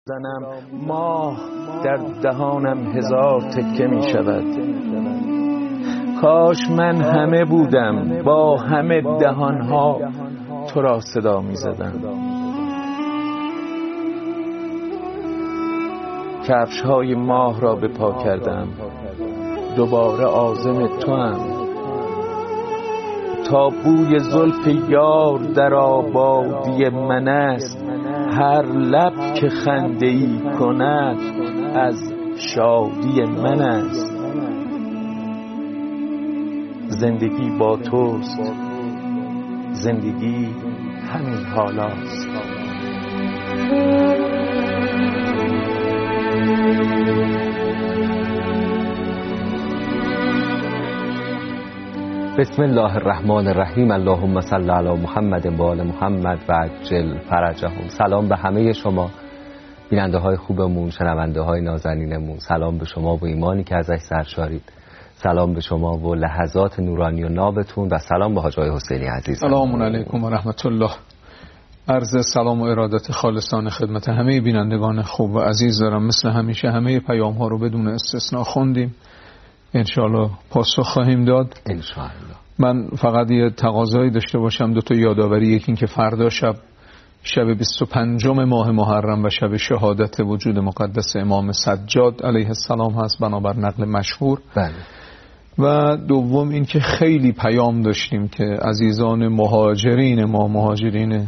زنم ماه در دهانم هزار تکه می شود. کاش من همه بودم با همه دهانها تو را صدا می زدم. کفش های ماه را به پا کردم، دوباره عازم تو هم. تا بوی زلف یار در آبادی من است، هر لب که خنده‌ای کند از شادی من است. زندگی با توست، زندگی همین حالاست. بسم الله الرحمن الرحیم. اللهم صل علی محمد و آل محمد و عجل فرجهم. سلام به همه شما بیننده های خوبمون، شنونده های نازنینمون. سلام به شما و ایمانی که ازش سرشارید. سلام به شما و لحظات نورانی و نابتون و سلام به حاج آقای حسینی عزیز. سلام علیکم و رحمت الله. عرض سلام و ارادت خالصانه خدمت همه بینندگان خوب و عزیز دارم. مثل همیشه همه پیام ها رو بدون استثناء خوندیم، انشاءالله پاسخ خواهیم داد انشاءالله. من فقط یه تقاضایی داشته باشم، دو تا یادآوری. یکی این که فردا شب 25 ماه محرم و شب شهادت وجود مقدس امام سجاد علیه السلام هست بنابر نقل مشهور. بله. و دوم این که خیلی پیام داشتیم که عزیزان مهاجرین ما، مهاجرین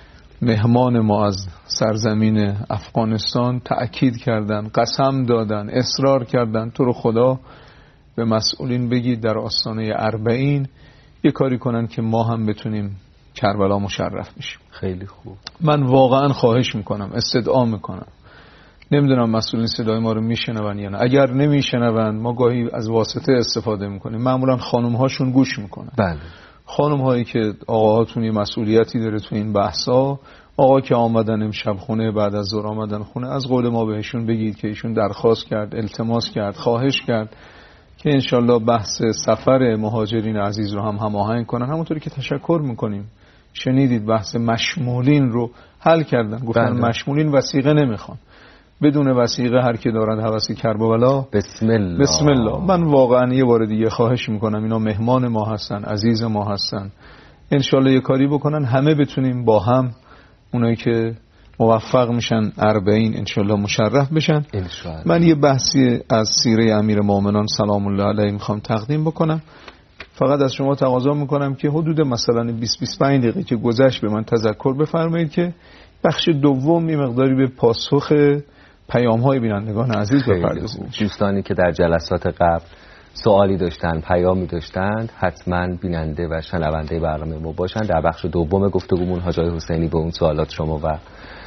مهمان ما از سرزمین افغانستان تأکید کردن، قسم دادن، اصرار کردن تو رو خدا به مسئولین بگید در آستانه 40 یه کاری کنن که ما هم بتونیم کربلا مشرف میشیم. خیلی خوب. من واقعا خواهش میکنم، استدعا میکنم، نمیدونم مسئولین صدای ما رو میشنون یا نه. اگر نمیشنون ما گاهی از واسطه استفاده میکنیم، معمولا خانم هاشون گوش میکنن. بله. خانم هایی که آقاهاتون یه مسئولیتی داره تو این بحثا، آقا که آمدن امشب خونه، بعد از ظهر آمدن خونه، از قول ما بهشون بگید که ایشون درخواست کرد، التماس کرد، خواهش کرد که انشالله بحث سفر مهاجرین عزیز رو هم هماهنگ کنن. همونطوری که تشکر میکنیم، شنیدید بحث مشمولین رو حل کردن، گفتن بله. مشمولین وثیقه نمیخوان، بدون وثیقه هر کی دارد هوس کربلا بسم الله. بسم الله. من واقعا یه بار دیگه خواهش میکنم، اینا مهمان ما هستن، عزیز ما هستن، انشالله یه کاری بکنن همه بتونیم با هم، اونایی که موفق میشن 40 انشالله مشرف بشن. انشالله. من یه بحثی از سیره امیر مومنان سلام الله علیه میخوام تقدیم بکنم. فقط از شما تقاضا میکنم که حدود مثلا 20-25 دقیقه که گذشت به من تذکر بفرمایید که بخش دوم یه مقداری به پاسخ پیام های بینندگان عزیز بپردازیم. دوستانی که در جلسات قبل سوالی داشتن، پیامی داشتند، حتما بیننده و شنونده برنامه ما باشن. در بخش دوم گفتگومون حاج آقای حسینی به اون سوالات شما و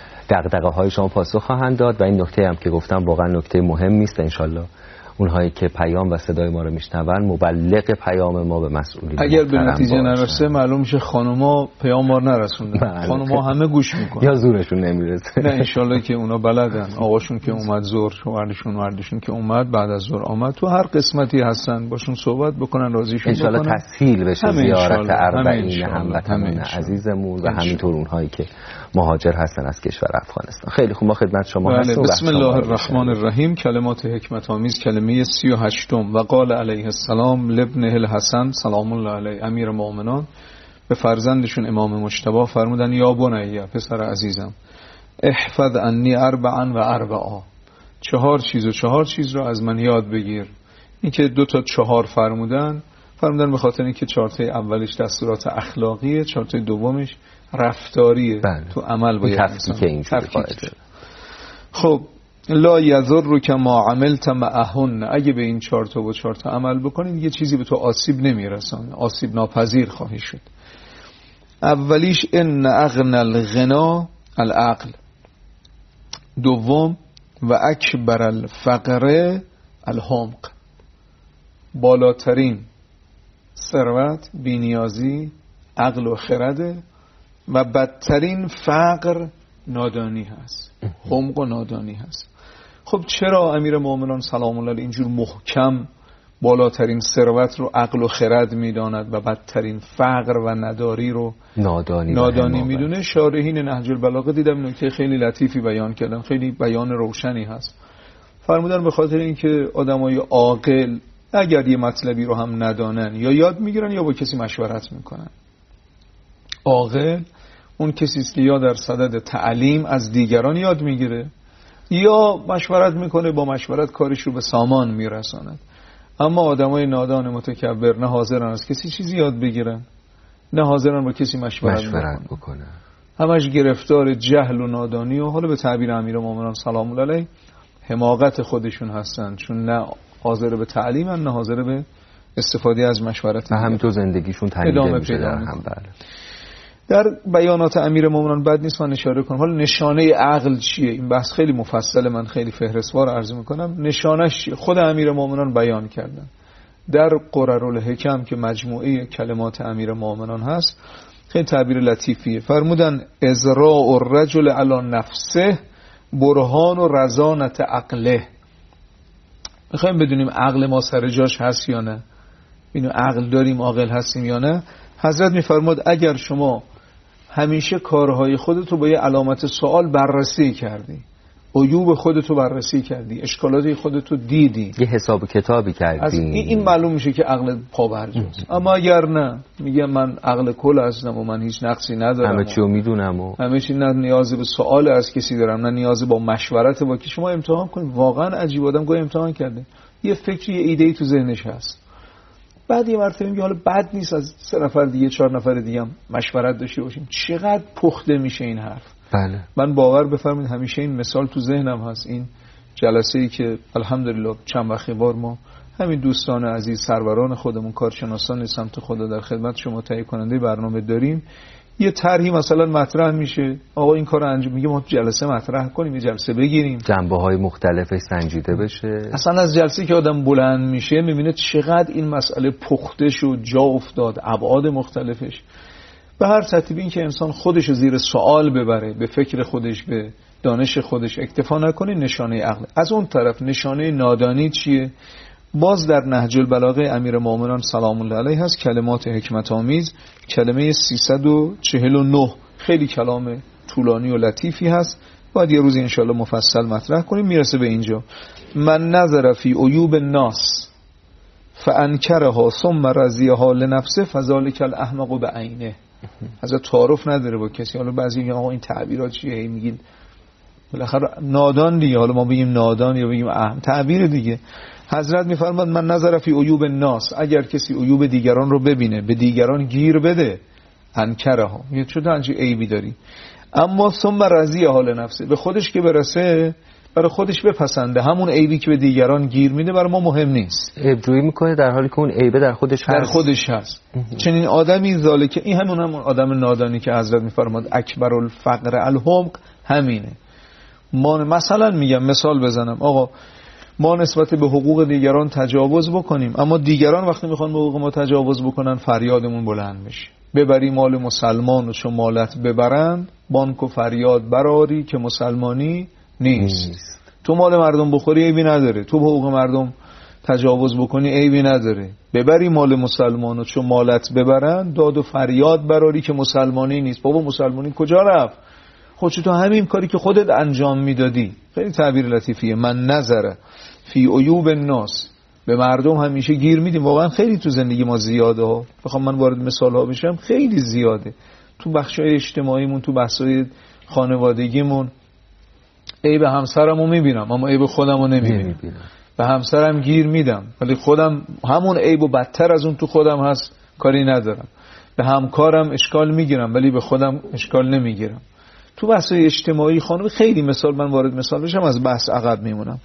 دغدغه های شما پاسخ خواهند داد و این نکته هم که گفتم واقعا نکته مهمی است. انشالله اونهایی که پیام و صدای ما رو میشنون مبلغ پیام ما به مسئولین اگر به نتیجه نرسه معلوم میشه خانوما پیام ما نرسوندن. خانوما همه گوش میکنن یا زورشون نمیرسه. نه انشالله که اونا بلدن. آقاشون که اومد ظهر، شوهرشون که اومد بعد از ظهر آمد، تو هر قسمتی هستن باشون صحبت بکنن، راضیشون بکنن. انشالله تسهیل بشه زیارت 40 هموطنان عزیزمون و همینطور اونهایی که مهاجر هستن از کشور افغانستان. خیلی خوب، ما خدمت شما هستیم. بسم الله الرحمن الرحیم. کلمات حکمت آمیز. کلمه 38 و قال علیه السلام لابنه الحسن سلام الله علیه امیر مومنان به فرزندشون امام مجتبی فرمودن یا بنیه، پسر عزیزم، احفظ عنی 4 و 4، 4 چیز رو از من یاد بگیر. این که 2 تا 4 فرمودن به خاطر اینکه 4 تا اولش دستورات اخلاقیه، 4 تا دومش رفتاریه. تو عمل باید انسان تفکیک. خب لا یضر که ما عملت معهن، اگه به این 4 تا و 4 تا عمل بکنید یه چیزی به تو آسیب نمیرسانه، آسیب ناپذیر خواهی شد. اولیش ان اغنى الغنا العقل، دوم و اکبر الفقر الحمق، بالاترین ثروت بی‌نیازی عقل و خرده و بدترین فقر نادانی هست، حمق و نادانی هست. خب چرا امیر مومنان سلام الله علیه اینجور محکم بالاترین ثروت رو عقل و خرد میداند و بدترین فقر و نداری رو نادانی میدونه. شارحین نهج البلاغه دیدم نکته خیلی لطیفی بیان کردن، خیلی بیان روشنی هست. فرمودن به خاطر اینکه آدمای عاقل اگر یه مطلبی رو هم ندانن یا یاد میگیرن یا با کسی مشورت میکنن. عاقل اون کسی است که یا در صدد تعلیم از دیگران یاد میگیره یا مشورت میکنه، با مشورت کارش رو به سامان میرساند. اما آدمای نادان متکبر نه حاضرن از کسی چیزی یاد بگیرن نه حاضرن با کسی مشورت بکنن. همش گرفتار جهل و نادانی و حالا به تعبیر امیرالمومنین سلام الله علیه حماقت خودشون هستن، چون نه حاضر به تعلیمن نه حاضر به استفاده از مشورت و همینطور زندگیشون تنیده میشه در هم. بله. در بیانات امیرالمومنین بد نیست من اشاره کنم. حالا نشانه عقل چیه؟ این بحث خیلی مفصل، من خیلی فهرستوار عرض میکنم. نشانش چیه؟ خود امیرالمومنین بیان کردن در قررالحکم که مجموعه کلمات امیرالمومنین هست. خیلی تعبیر لطیفیه. فرمودن ازراء الرجل علی نفسه برهان و رزانت عقله. میخوایم بدونیم عقل ما سر جاش هست یا نه، اینو عقل داریم، عاقل هستیم یا نه. حضرت میفرماد اگر شما همیشه کارهای خودتو با یه علامت سوال بررسی کردی، عیوب خودتو بررسی کردی، اشکالات خودتو دیدی، یه حساب کتابی کردی، این معلوم میشه که عقل پابرجاست. اما اگر نه، میگه من عقل کل هستم و من هیچ نقصی ندارم، همه چیو میدونم و همه چی، نه نیاز به سوال از کسی دارم نه نیاز با مشورت با کی. شما امتحان کنید. واقعا عجیب، آدم گاهی امتحان کرده یه فکری یه ایده‌ای تو ذهنش هست، بعد یه مرتبه میگه حالا بد نیست از 3 نفر دیگه 4 نفر دیگه هم مشورت داشته باشیم. چقدر پخته میشه این حرف. بله. من باور بفرمایید همیشه این مثال تو ذهنم هست. این جلسه‌ای که الحمدلله چند وقتی بار ما همین دوستان عزیز سروران خودمون کارشناسان سمت خدا در خدمت شما تهیه کننده برنامه داریم، یه طرحی مثلا مطرح میشه، آقا این کارو انجام، میگه ما جلسه مطرح کنیم، یه جلسه بگیریم، جنبه‌های مختلفش سنجیده بشه. اصلا از جلسه که آدم بلند میشه میبینه چقدر این مسئله پخته شد، جا افتاد، ابعاد مختلفش. به هر ترتیب این که انسان خودش زیر سوال ببره، به فکر خودش، به دانش خودش اکتفا نکنه، نشانه عقل. از اون طرف نشانه نادانی چیه؟ باز در نهج البلاغه امیرالمومنین سلام الله علیه هست، کلمات حکمت آمیز، کلمه 349. خیلی کلام طولانی و لطیفی هست، باید یه روزی انشاءالله مفصل مطرح کنیم. میرسه به اینجا: من نظر فی عیوب الناس فانکرها ثم رضیها لنفسه فذلک الاحمق بعینه. حضرت تعارف نداره با کسی. حالا بعضی میگن آقا این تعبیرات چیه؟ میگین بالاخره نادان دیگه، حالا ما بگیم نادان یا بگیم تعبیر دیگه. حضرت میفرماد من نظر فی عیوب الناس، اگر کسی عیوب دیگران رو ببینه به دیگران گیر بده، انکرها، یه چطور انچه عیبی داری، اما ثم رضیها حال نفسه، به خودش که برسه برای خودش بپسنده، همون عیبی که به دیگران گیر میده برای ما مهم نیست، عیبجویی میکنه در حالی که اون عیبه در خودش هست. چنین آدمی ذالک، این همون آدم نادانی که حضرت میفرماد اکبر الفقر الحمق همینه. ما مثلا میگم مثال بزنم، آقا ما نسبت به حقوق دیگران تجاوز بکنیم، اما دیگران وقتی میخوان به حقوق ما تجاوز بکنن فریادمون بلند میشه. ببری مال مسلمان و چون مالت ببرند، بانک و فریاد براری که مسلمانی نیست. تو مال مردم بخوری عیبی نداره، تو به حقوق مردم تجاوز بکنی عیبی نداره. ببری مال مسلمان و چون مالت ببرند، داد و فریاد براری که مسلمانی نیست. بابا مسلمانی کجا رفت؟ خودت تو همین کاری که خودت انجام میدادی. خیلی تعبیر لطیفیه. من نظر فی عیوب الناس، به مردم همیشه گیر میدیم. واقعا خیلی تو زندگی ما زیاده ها، بخوام من وارد مثال ها بشم خیلی زیاده. تو بخشای اجتماعیمون، تو بحثای خانوادگیمون عیب همسرمو میبینم اما عیب خودمو نمیبینم. به همسرم گیر میدم ولی خودم همون عیبو بدتر از اون تو خودم هست کاری ندارم. به همکارم اشکال میگیرم ولی به خودم اشکال نمیگیرم. تو بحثای اجتماعی خانم خیلی مثال، من وارد مثال بشم از بحث عقب میمونم.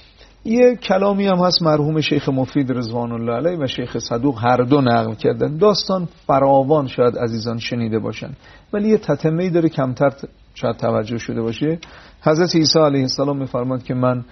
یه کلامی هم هست مرحوم شیخ مفید رضوان الله علیه و شیخ صدوق هر دو نقل کردن. داستان فراوان شاید عزیزان شنیده باشن ولی یه تتمه‌ای داره کمتر شاید توجه شده باشه. حضرت عیسی علیه السلام میفرماد که من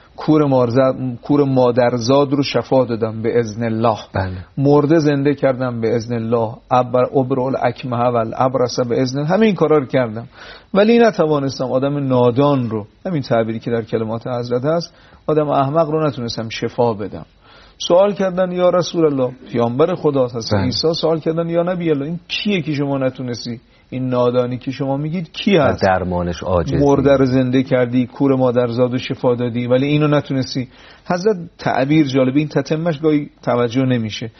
کور مادرزاد رو شفا دادم به اذن الله. بله. مرده زنده کردم به اذن الله. ابرئ الاکمه و الابرص به اذن، همین کارا رو کردم ولی نتوانستم آدم نادان رو، همین تعبیری که در کلمات حضرت هست، آدم احمق رو نتونستم شفا بدم. سوال کردن یا رسول الله، پیامبر خدا هست عیسی، سوال کردن یا نبی الله، این کیه که شما نتونستی؟ این نادانی که شما میگید کی هست؟ درمانش عاجزی، مرده رو زنده کردی، کور مادرزاد و شفا دادی، ولی اینو نتونستی. حضرت تعبیر جالبه، این تتمش گاهی توجه نمیشه.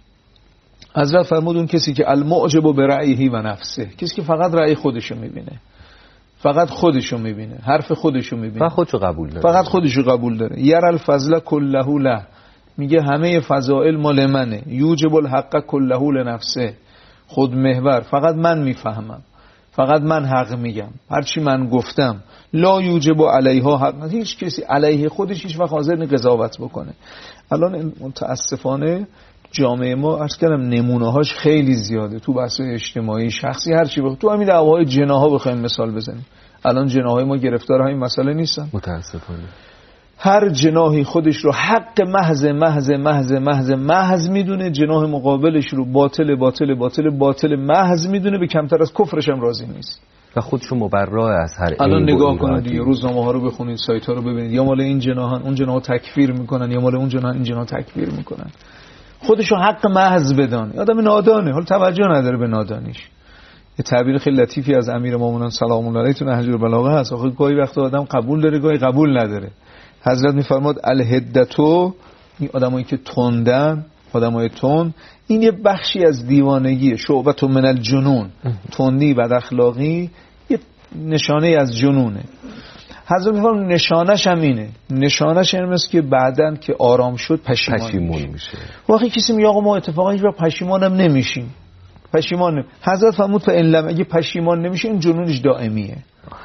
حضرت فرمود اون کسی که المعجب برأیه و نفسه، کسی که فقط رأی خودشو میبینه، فقط خودشو میبینه، حرف خودشو میبینه، خودشو قبول داره، فقط خودشو قبول داره. یر الفضل کله له، میگه همه فضائل مال منه. یوجب الحق کله لنفسه، خود محور، فقط من میفهمم، فقط من حق میگم، هرچی من گفتم. لا یوجب علیها حق، هیچ کسی علیه خودش هیچ وقت حاضر نیست قضاوت بکنه. الان متاسفانه جامعه ما عرض کردم نمونه‌هاش خیلی زیاده تو بحث اجتماعی، شخصی، هر چی تو همین دعواهای جناها بخوایم مثال بزنیم، الان جناهای ما گرفتار همین مسئله نیستن متاسفانه. هر جناحی خودش رو حق محض محض محض محض محض میدونه، جناح مقابلش رو باطل باطل باطل باطل محض میدونه، به کمتر از کفرش هم راضی نیست و خودشو مبرا از هر عیب. الان نگاه کنید دیگه، روزنامه‌ها رو بخونید، سایت‌ها رو ببینید، یا مال این جناحان اون جناح تکفیر میکنن، یا مال اون جناح این جناح تکفیر میکنن. خودشو حق محض بدان. آدم نادانه، حالا توجه نداره به نادانیش. یه تعبیر خیلی لطیفی از امیرالمومنین سلام الله علیه تو نهج البلاغه هست. آخه گاهی وقت آدم قبول داره، گاهی قبول نداره. حضرت میفرماد الهدتو، این آدمایی که تندن، آدمای تند، این یه بخشی از دیوانگیه. شعبت من الجنون، تندی، بد اخلاقی یه نشانه از جنونه. حضرت میفرماد نشانش هم اینه، نشانش این است که بعدن که آرام شد پشیمون میشه. واقعی کسی میگه آقا ما اتفاقا هیچ وقت پشیمانم نمیشیم، پشیمان. حضرت فرمود فإن اگه پشیمان نمیشه این جنونش دائمیه،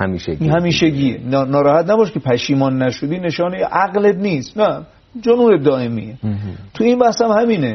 همیشگیه. ناراحت نباش که پشیمان نشدی، نشانه عقلت نیست، نه، جنون دائمیه. تو این بحث هم همینه.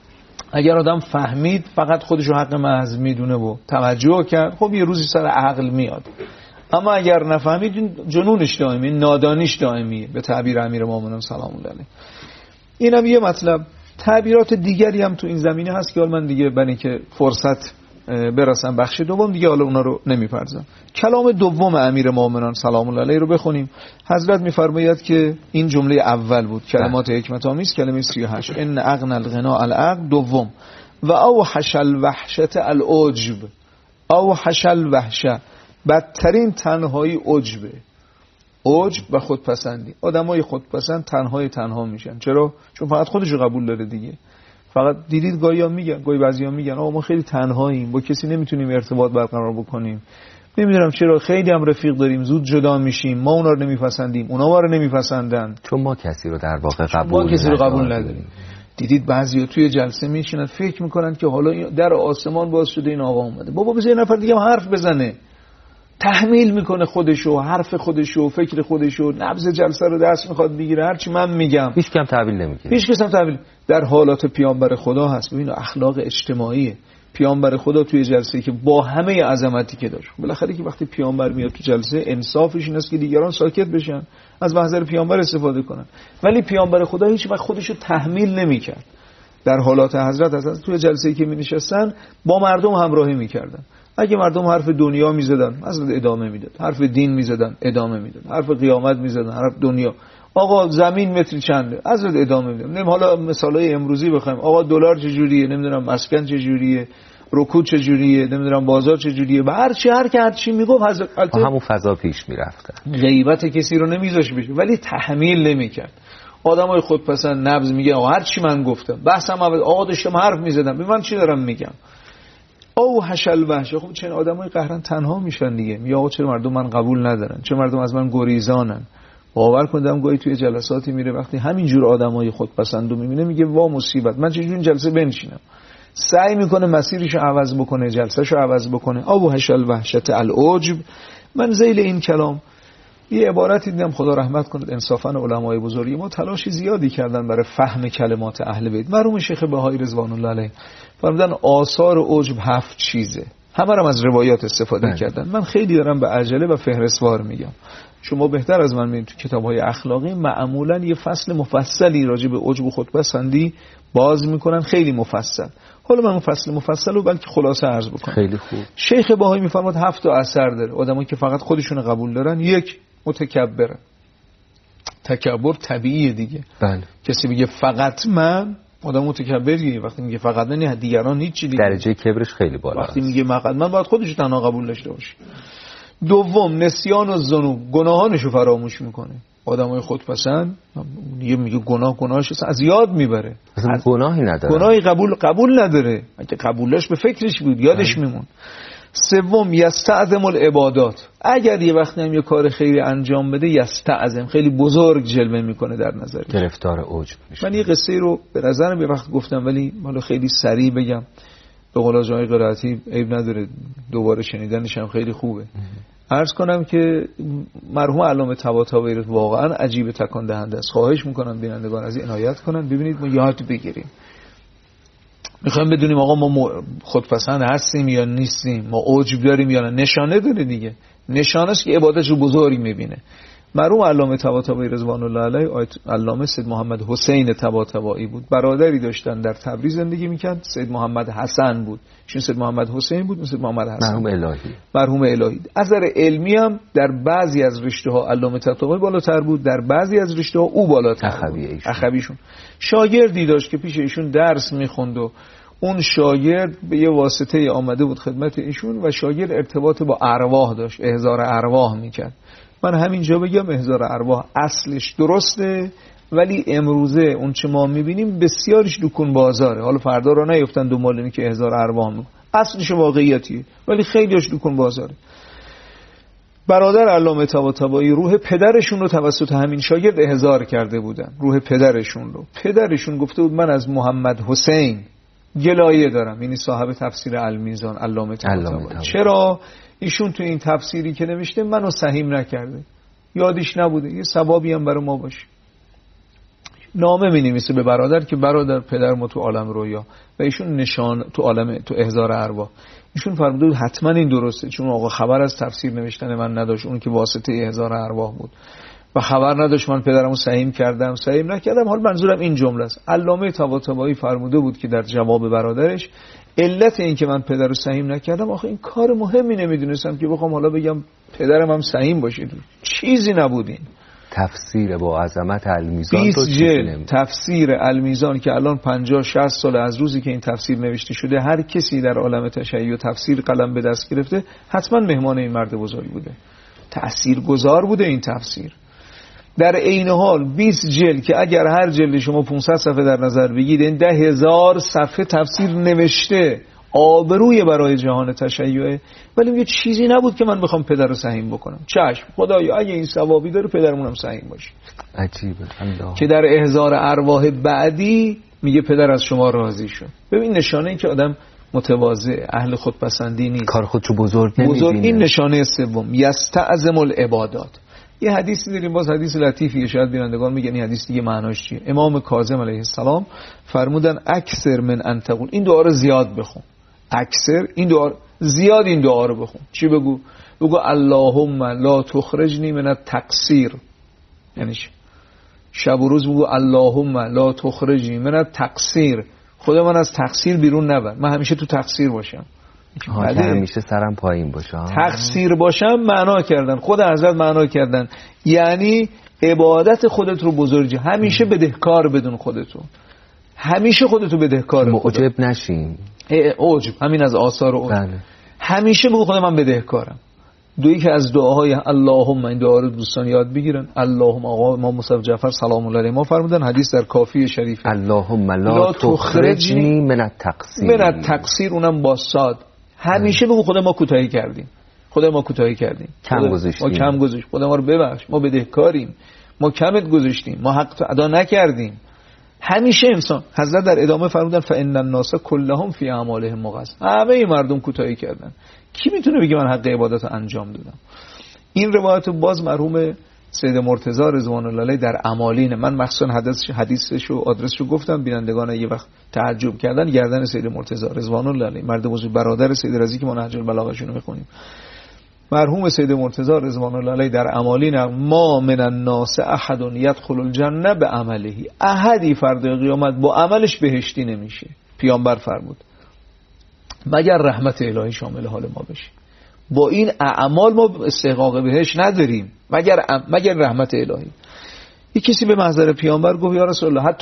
اگر آدم فهمید فقط خودشو حق محض میدونه و توجه کرد، خب یه روزی سر عقل میاد. اما اگر نفهمید جنونش دائمیه، نادانیش دائمیه، به تعبیر امیرالمومنین سلام الله علیه. اینم یه مطلب. تعبیرات دیگری هم تو این زمینه هست که من دیگه برای اینکه فرصت برسم بخش دوم دیگه حالا اونا رو نمیپرزم. کلام دوم امیرالمومنین سلام الله علیه رو بخونیم. حضرت میفرماید که این جمله اول بود، کلمات حکمت آمیز، کلمه 38، ان اغنى الغنا العقل. دوم و اوحش الوحشت العجب، اوحش الوحشه، بدترین تنهایی عجبه. عجب و خودپسندی. آدمای خودپسند تنها میشن. چرا؟ چون فقط خودشو قبول داره دیگه. فقط دیدید گاهی میگن، گاهی بعضیا میگن آقا ما خیلی تنهاییم، با کسی نمیتونیم ارتباط برقرار بکنیم، نمیدونم چرا، خیلی هم رفیق داریم، زود جدا میشیم، ما اونا رو نمیپسندیم، اونا ما رو نمیپسندن، چون ما کسی رو در واقع قبول نداریم. دیدید بعضیا توی جلسه میشینن فکر میکنن که حالا در آسمان باز شده این آقا اومده، بابا بذار یه نفر دیگه هم حرف بزنه. تحمیل میکنه خودشو، حرف خودشو، فکر خودشو، نبض جلسه رو دست میخواد بگیره، هرچی من میگم هیچ کم تحویل نمیگیره، هیچ کس هم تحویل. در حالات پیامبر خدا هست. ببین اخلاق اجتماعیه. پیامبر خدا توی جلسه که با همه عظمتی که داشت، بالاخره که وقتی پیامبر میاد تو جلسه انصافش این است که دیگران ساکت بشن، از محضر پیامبر استفاده کنن. ولی پیامبر خدا هیچ وقت خودشو تحمیل نمیکرد. در حالات حضرت هست توی جلسه‌ای که می‌نشستن با مردم همراهی می‌کردن. اگه مردم حرف دنیا می‌زدن، حضرت ادامه میداد. حرف دین می‌زدن، ادامه میداد. حرف قیامت می‌زدن، حرف دنیا. آقا زمین متری چنده؟ حضرت ادامه میداد. نمی‌دونم حالا مثالای امروزی بخوایم، آقا دلار چجوریه، نمی‌دونم مسکن چجوریه، رکود چجوریه، نمی‌دونم بازار چجوریه، و هر چی میگفت حضرت همون فضا پیش می‌رفت. غیبت کسی رو نمی‌ذاشت بشه، ولی تحمیل نمی‌کرد. آدمای خودپسند نبض میگه آقا هر چی من گفتم، بحثم آقا داشتم حرف می‌زدم، من چی دارم میگم. او حشل وحشه. خب چه آدمای قهرن تنها میشن دیگه. میگه آقا چرا مردم من قبول ندارن، چه مردم از من گریزانن. باور کنید گاهی توی جلساتی میره وقتی همینجور آدمای خودپسندو میبینه میگه وا مصیبت، من چجوری این جلسه بنشینم. سعی میکنه مسیرشو عوض بکنه، جلسهشو عوض بکنه. او حشل وحشت العجب. من ذیل این کلام یه عبارتی دیدم، خدا رحمت کنه انصافا علمای بزرگی ما تلاشی زیادی کردن برای فهم کلمات اهل بیت. مرحوم شیخ بهایی رضوان الله علیه فرمودن آثار عجب 7 چیزه. همه رو از روایات استفاده کردن. من خیلی دارم به عجله و فهرستوار میگم. شما بهتر از من میدونید تو کتاب‌های اخلاقی معمولا یه فصل مفصلی راجع به عجب و خودپسندی باز میکنن، خیلی مفصل. حالا من اون فصل مفصل رو بلکه خلاصه عرض بکنم. خیلی خوب. شیخ بهایی میفرماد 7 اثر داره. آدمایی که فقط خودشون قبول دارن، 1 متکبرن، تکبر طبیعیه دیگه. بله. کسی میگه فقط من، آدم متکبریه. وقتی میگه فقط من، دیگران هیچی دیگه. درجه کبرش خیلی بالا. وقتی میگه فقط من، باید خودش تنها قبول داشته باشه. دوم، نسیان و ذنوب، گناهانشو فراموش میکنه. آدمای خودپسند میگه گناهش از یاد میبره، اصلا گناهی نداره، گناهی قبول نداره. اگه قبولش به فکرش بود یادش میمون. سوم، یستعظم العبادات، اگر یه وقتی هم یه کار خیری انجام بده یستعظم، خیلی بزرگ جلوه میکنه در نظر، گرفتار عجب میشه. من یه قصه رو به نظرم یه وقت گفتم ولی حالا خیلی سریع بگم، به قول آقای قرائتی عیب نداره دوباره شنیدنش هم خیلی خوبه. عرض کنم که مرحوم علامه طباطبایی واقعا عجیب تکان دهنده است. خواهش میکنم بینندگان از این عنایت کنن، ببینید ما یاد بگیریم. میخوایم بدونیم آقا ما خودپسند هستیم یا نیستیم، ما عجب داریم یا نه. نشانه داره دیگه، نشانه است که عبادتش رو بزرگ میبینه. مرحوم علامه طباطبایی رضوان الله علیه علامه سید محمد حسین طباطبایی بود. برادری داشتن در تبریز زندگی میکرد، سید محمد حسن بود. چون سید محمد حسین بود، سید محمد حسن مرحوم الهی. از نظر علمی هم در بعضی از رشته ها علامه طباطبایی بالاتر بود، در بعضی از رشته ها او بالاتر بود. اخویشون شاگردی داشت که پیش ایشون درس میخوند و اون شاگرد به یه واسطه آمده بود خدمت ایشون و شاگرد ارتباط با ارواح داشت، احضار ارواح میکرد. من همینجا بگم احضار ارواح اصلش درسته، ولی امروزه اون چه ما میبینیم بسیارش دکون بازاره. حالا فردا را نیفتن دنبال اینی که احضار ارواح میگن، اصلش واقعیتیه ولی خیلیش دکون بازاره. برادر علامه طباطبایی روح پدرشون رو توسط همین شاگرد احضار کرده بودن. روح پدرشون رو، پدرشون گفته بود من از محمد حسین گلایه دارم، یعنی صاحب تفسیر المیزان علامه طباطبایی. چرا؟ ایشون تو این تفسیری که نوشته منو سهیم نکرده، یادش نبوده، یه ثوابی هم برای ما باشه. نامه می نویسه به برادر که برادر پدر ما تو عالم رویا و ایشون نشان تو عالم تو احضار ارواح. ایشون فرموده بود حتما این درسته، چون آقا خبر از تفسیر نوشتن من نداشت، اون که واسطه احضار ارواح بود و خبر نداشت من پدرمو سهیم کردم سهیم نکردم. حال منظورم این جمله است. علامه طباطبایی فرموده بود که در جواب برادرش علت این که من پدر رو سهیم نکردم، آخه این کار مهمی نمیدونستم که بخوام حالا بگم پدرم هم سهیم باشه، چیزی نبودین. تفسیر با عظمت المیزان 20 جلد تفسیر المیزان که الان 50-60 سال از روزی که این تفسیر نوشته شده، هر کسی در عالم تشیع تفسیر قلم به دست گرفته حتما مهمان این مرد بزرگ بوده، تاثیرگذار بوده این تفسیر. در عین حال 20 جلد که اگر هر جلد شما 500 صفحه در نظر بگیرید، این 10,000 صفحه تفسیر نوشته، آبروی برای جهان تشیع. ولی میگه چیزی نبود که من بخوام پدر رو سهیم بکنم. چشم خدایا اگه این ثوابی داره پدرمونم سهیم باشه. عجیبه الله. که در احضار ارواح بعدی میگه پدر از شما راضی شد. ببین نشانه این که آدم متواضع، اهل خودپسندی نیست، کار خودشو بزرگ نمی‌بینه. این نشانه سوم، یستعظم العبادات. یه حدیثی داریم، باز حدیث لطیفیه، شاید بینندگان میگن این حدیث دیگه معناش چیه. امام کاظم علیه السلام فرمودن اکثر من ان تقول، این دعا رو زیاد بخون. اکثر این دعا زیاد این دعا رو بخون. چی بگو؟ بگو اللهم لا تخرجنی من التقصیر، یعنی شب و روز بگو اللهم لا تخرجنی من التقصیر، خدا من از تقصیر بیرون نبر، من همیشه تو تقصیر باشم، همیشه سرم پایین باشه. تقصیر باشم معنا کردن، خود حضرت معنا کردن یعنی عبادت خودت رو بزرگی، همیشه بدهکار بدون خودتو، همیشه خودتو بدهکار، معجب نشین. عجب همین از آثار عجب. همیشه بگو خدا من بدهکارم. دویی که از دعاهای اللهم، این دعا رو دوستان یاد بگیرن. اللهم، آقا امام مصطفی جعفر سلام الله علیه ما فرمودن، حدیث در کافی شریفه، اللهم لا تخرجنی من التقصیر. من التقصیر اونم با صاد. همیشه بگو خدا ما کوتاهی کردیم، خدا ما کوتاهی کردیم، کم گذاشتیم، ما کم گذاشتیم، خدا ما رو ببخش، ما بدهکاریم، ما کمت گذاشتیم، ما حق ادا نکردیم. همیشه انسان، حضرت در ادامه فرمودن فان الناس كلهم فی اعمالهم مقصر، همه مردم کوتاهی کردن، کی میتونه بگه من حق عبادت رو انجام دادم؟ این روایت باز مرحوم سید مرتضی رضوان الله علیه در امالین، من مخصوصا حدیثش و آدرسش رو گفتم، بینندگان یه وقت تعجب کردن، گردن سید مرتضی رضوان الله علیه، مرد بزرگ، برادر سید رضی که ما نهج البلاغه‌شون رو میخونیم، مرحوم سید مرتضی رضوان الله علیه در امالین، ما من الناس احد یدخل الجنه بعمله، احدی فردا قیامت با عملش بهشتی نمیشه، پیامبر فرمود مگر رحمت الهی شامل حال ما بشه. با این اعمال ما استحقاق بهش نداریم مگر رحمت الهی. یک کسی به محضر پیامبر گفت یا رسول الله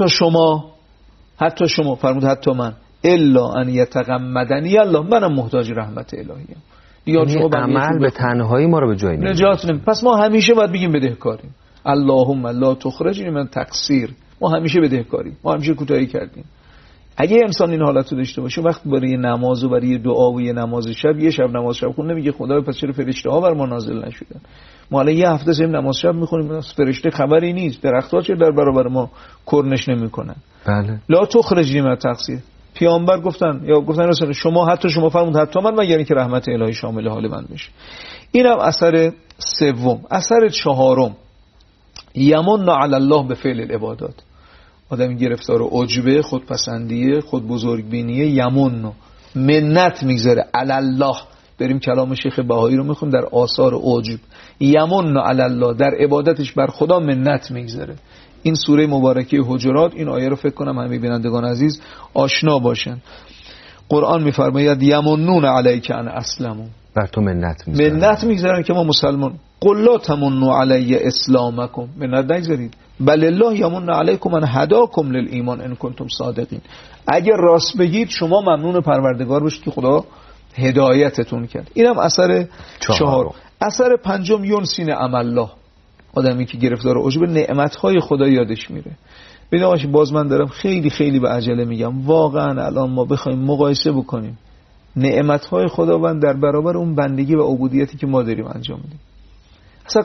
حتی شما فرمود حتی من الا ان یتغمدنی الله، منم محتاج رحمت الهیم. یا شما عمل به تنهایی ما رو به جای نجات نمیده. پس ما همیشه باید بگیم بدهکاریم. اللهم لا تخرجنی من تقصیر. ما همیشه بدهکاریم، ما همیشه کوتاهی کردیم. اگه انسان این حالت رو داشته باشه، وقت برای نماز و برای دعا و نماز شب، یه شب نماز شب خون نمیگه خدا پس چرا فرشته ها بر ما نازل نشدن؟ ما الان یه هفته سیم نماز شب میخونیم، فرشته خبری نیست، درخت‌ها چه در برابر ما کرنش نمیکنن. بله. لا تخرجنی من تقصیر. پیامبر گفتن رسول شما فرمود حتی من، مگر اینکه رحمت الهی شامل حال من بشه. اینم اثر سوم. اثر چهارم، یمن علی الله به فعل العبادات. آدم گرفتار عجبه، خودپسندیه، خود بزرگبینیه، یمن منت میگذاره علی الله. بریم کلام شیخ بهایی رو میخونیم در آثار عجب. یمن علی الله، در عبادتش بر خدا منت میگذاره. این سوره مبارکه حجرات، این آیه رو فکر کنم همه بینندگان عزیز آشنا باشن. قرآن میفرماید یمنون علیک ان اسلموا، بر تو منت میگذارن که ما مسلمان. قل لا تمنوا علی اسلامکم، منت نگذارید. بل الله یمن علیکم ان هداکم للایمان ان کنتم صادقین. اگر راست بگید شما ممنون پروردگار باشید که خدا هدایتتون کرد. اینم اثر چهارم. اثر پنجم، یونسین عمل الله. آدمی که گرفتار عجب نعمت‌های خدا یادش میره. ببینید باز من دارم خیلی به عجله میگم، واقعا الان ما بخوایم مقایسه بکنیم نعمت‌های خداوند در برابر اون بندگی و عبودیتی که ما داریم انجام میدیم، اصلا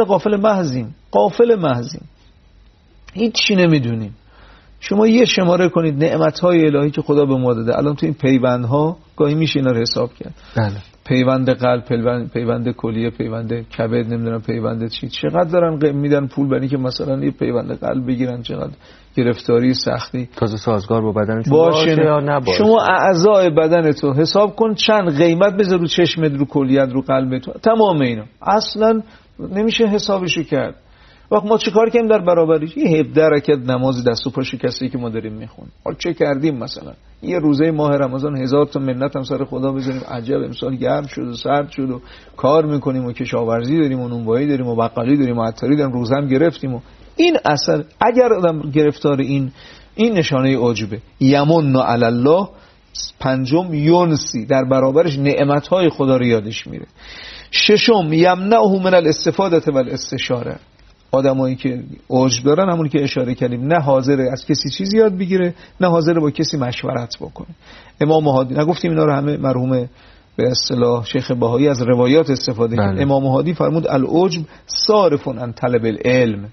غافل محضیم، هیچ چی نمیدونیم. شما یه شماره کنید نعمت‌های الهی که خدا به ما داده. الان تو این پیوندها گاهی میشه اینا رو حساب کرد. بله. پیوند قلب، پیوند کلیه، پیوند کبد، نمیدونم پیوند چقدر دارن میدن پول برای که مثلا یه پیوند قلب بگیرن، چقدر گرفتاری سختی. تازه سازگار با بدنتون باشه یا نباشه. شما اعضای بدنتو حساب کن، چند قیمت بذار رو چشمت، رو کلیت، رو قلبت، تمام اینا اصلا نمیشه حسابشو کرد. وقت ما چه کار کردیم در برابرش؟ یه 17 رکعت نماز دست و پا شکسته که ما داریم میخونیم. حالا چه کردیم؟ مثلا یه روزه ماه رمضان 1000 تا منت هم سر خدا بذاریم، عجب امسال گرم شد و سرد شد و کار میکنیم و کشاورزی داریم و نونوایی داریم و بقالی داریم و عطاری داریم، روزه هم گرفتیم. و این اثر، اگر آدم گرفتار این نشانه عجبه، یمن علی الله. پنجم، یونسی، در برابرش نعمت‌های خدا رو یادش میره. ششم، یمنعه من الاستفاده و الاستشاره. آدمایی که عجب دارن، همون که اشاره کردیم، نه حاضر از کسی چیزی یاد بگیره، نه حاضر با کسی مشورت بکنه. امام هادی، نگفتیم اینا رو همه مرحوم به اصطلاح شیخ بهایی از روایات استفاده کرد. امام هادی فرمود العجب صارف عن طلب العلم.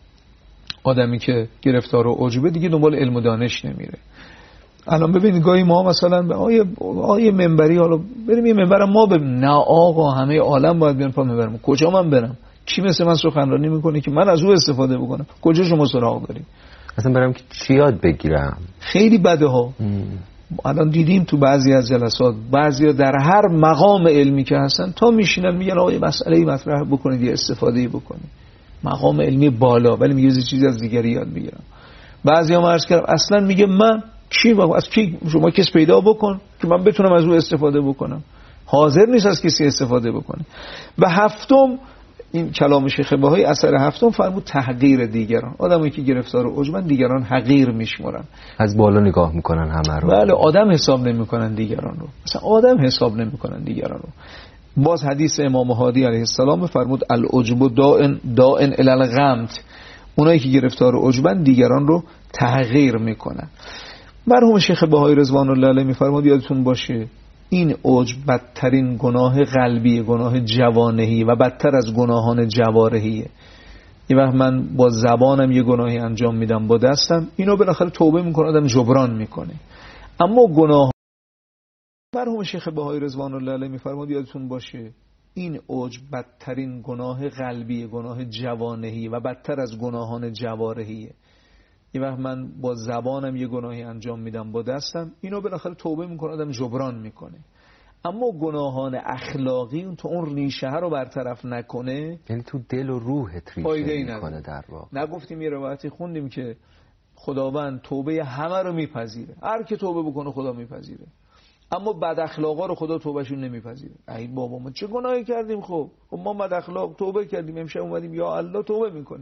آدمی که گرفتار عجبه دیگه دنبال علم و دانش نمیره. الان ببینید گاهی ما مثلا آیه منبری، حالا بریم یه منبر ما نه آقا همه عالم باید بیان پا منبر، کجا من برم؟ کی مثل من سخنرانی میکنه که من از او استفاده بکنم؟ کجا شما سراغ داریم؟ اصلا برم که چی یاد بگیرم؟ خیلی بده ها. الان دیدیم تو بعضی از جلسات بعضیا در هر مقام علمی که هستن تا میشینن میگن آقا یه مسئله مطرح بکنید، یه استفاده بکنید، مقام علمی بالا، ولی میگه چیزی از دیگری یاد بگیرم. بعضیا ما عرض کردم اصلا میگه من از کی شما کس پیدا بکن که من بتونم از او استفاده بکنم. حاضر نیست از کسی استفاده بکنه. و هفتم، این کلام شیخ بهایی، اثر هفتم فرمود تحقیر دیگران. آدمایی که گرفتار عجبن دیگران حقیر میشمرن، از بالا نگاه میکنن همه رو. بله، آدم حساب نمیکنن دیگران رو، مثلا آدم حساب نمیکنن دیگران رو. باز حدیث امام هادی علیه السلام فرمود العجب دائن الی الغمت. اونایی که گرفتار عجبن دیگران رو تحقیر میکنن. مرحوم شیخ بهایی رضوان الله علیه میفرماد یادتون باشه این عجب بدترین گناه قلبی، گناه جوانهی و بدتر از گناهان جوارحیه. یه وقت من با زبانم یه گناهی انجام میدم، با دستم، اینو بالاخره توبه میکنه، آدم جبران میکنه. اما گناه، مرحوم شیخ بهایی رضوان الله علیه میفرماد یادتون باشه این عجب بدترین گناه قلبی، گناه جوانهی و بدتر از گناهان جوارحیه. یه وقت من با زبانم یه گناهی انجام میدم، با دستم، اینو بالاخره توبه میکنه، آدم جبران میکنه. اما گناهان اخلاقی اون تو اون ریشه رو برطرف نکنه، یعنی تو دل و روحت ریشه میکنه در واقع. نگفتیم یه روایتی خوندیم که خداوند توبه همه رو میپذیره، هر که توبه بکنه خدا میپذیره، اما بد اخلاقا رو خدا توبهشون نمیپذیره. ای بابا ما چه گناهی کردیم؟ خب ما بد اخلاق توبه کردیم، امشب اومدیم یا الله توبه میکنیم.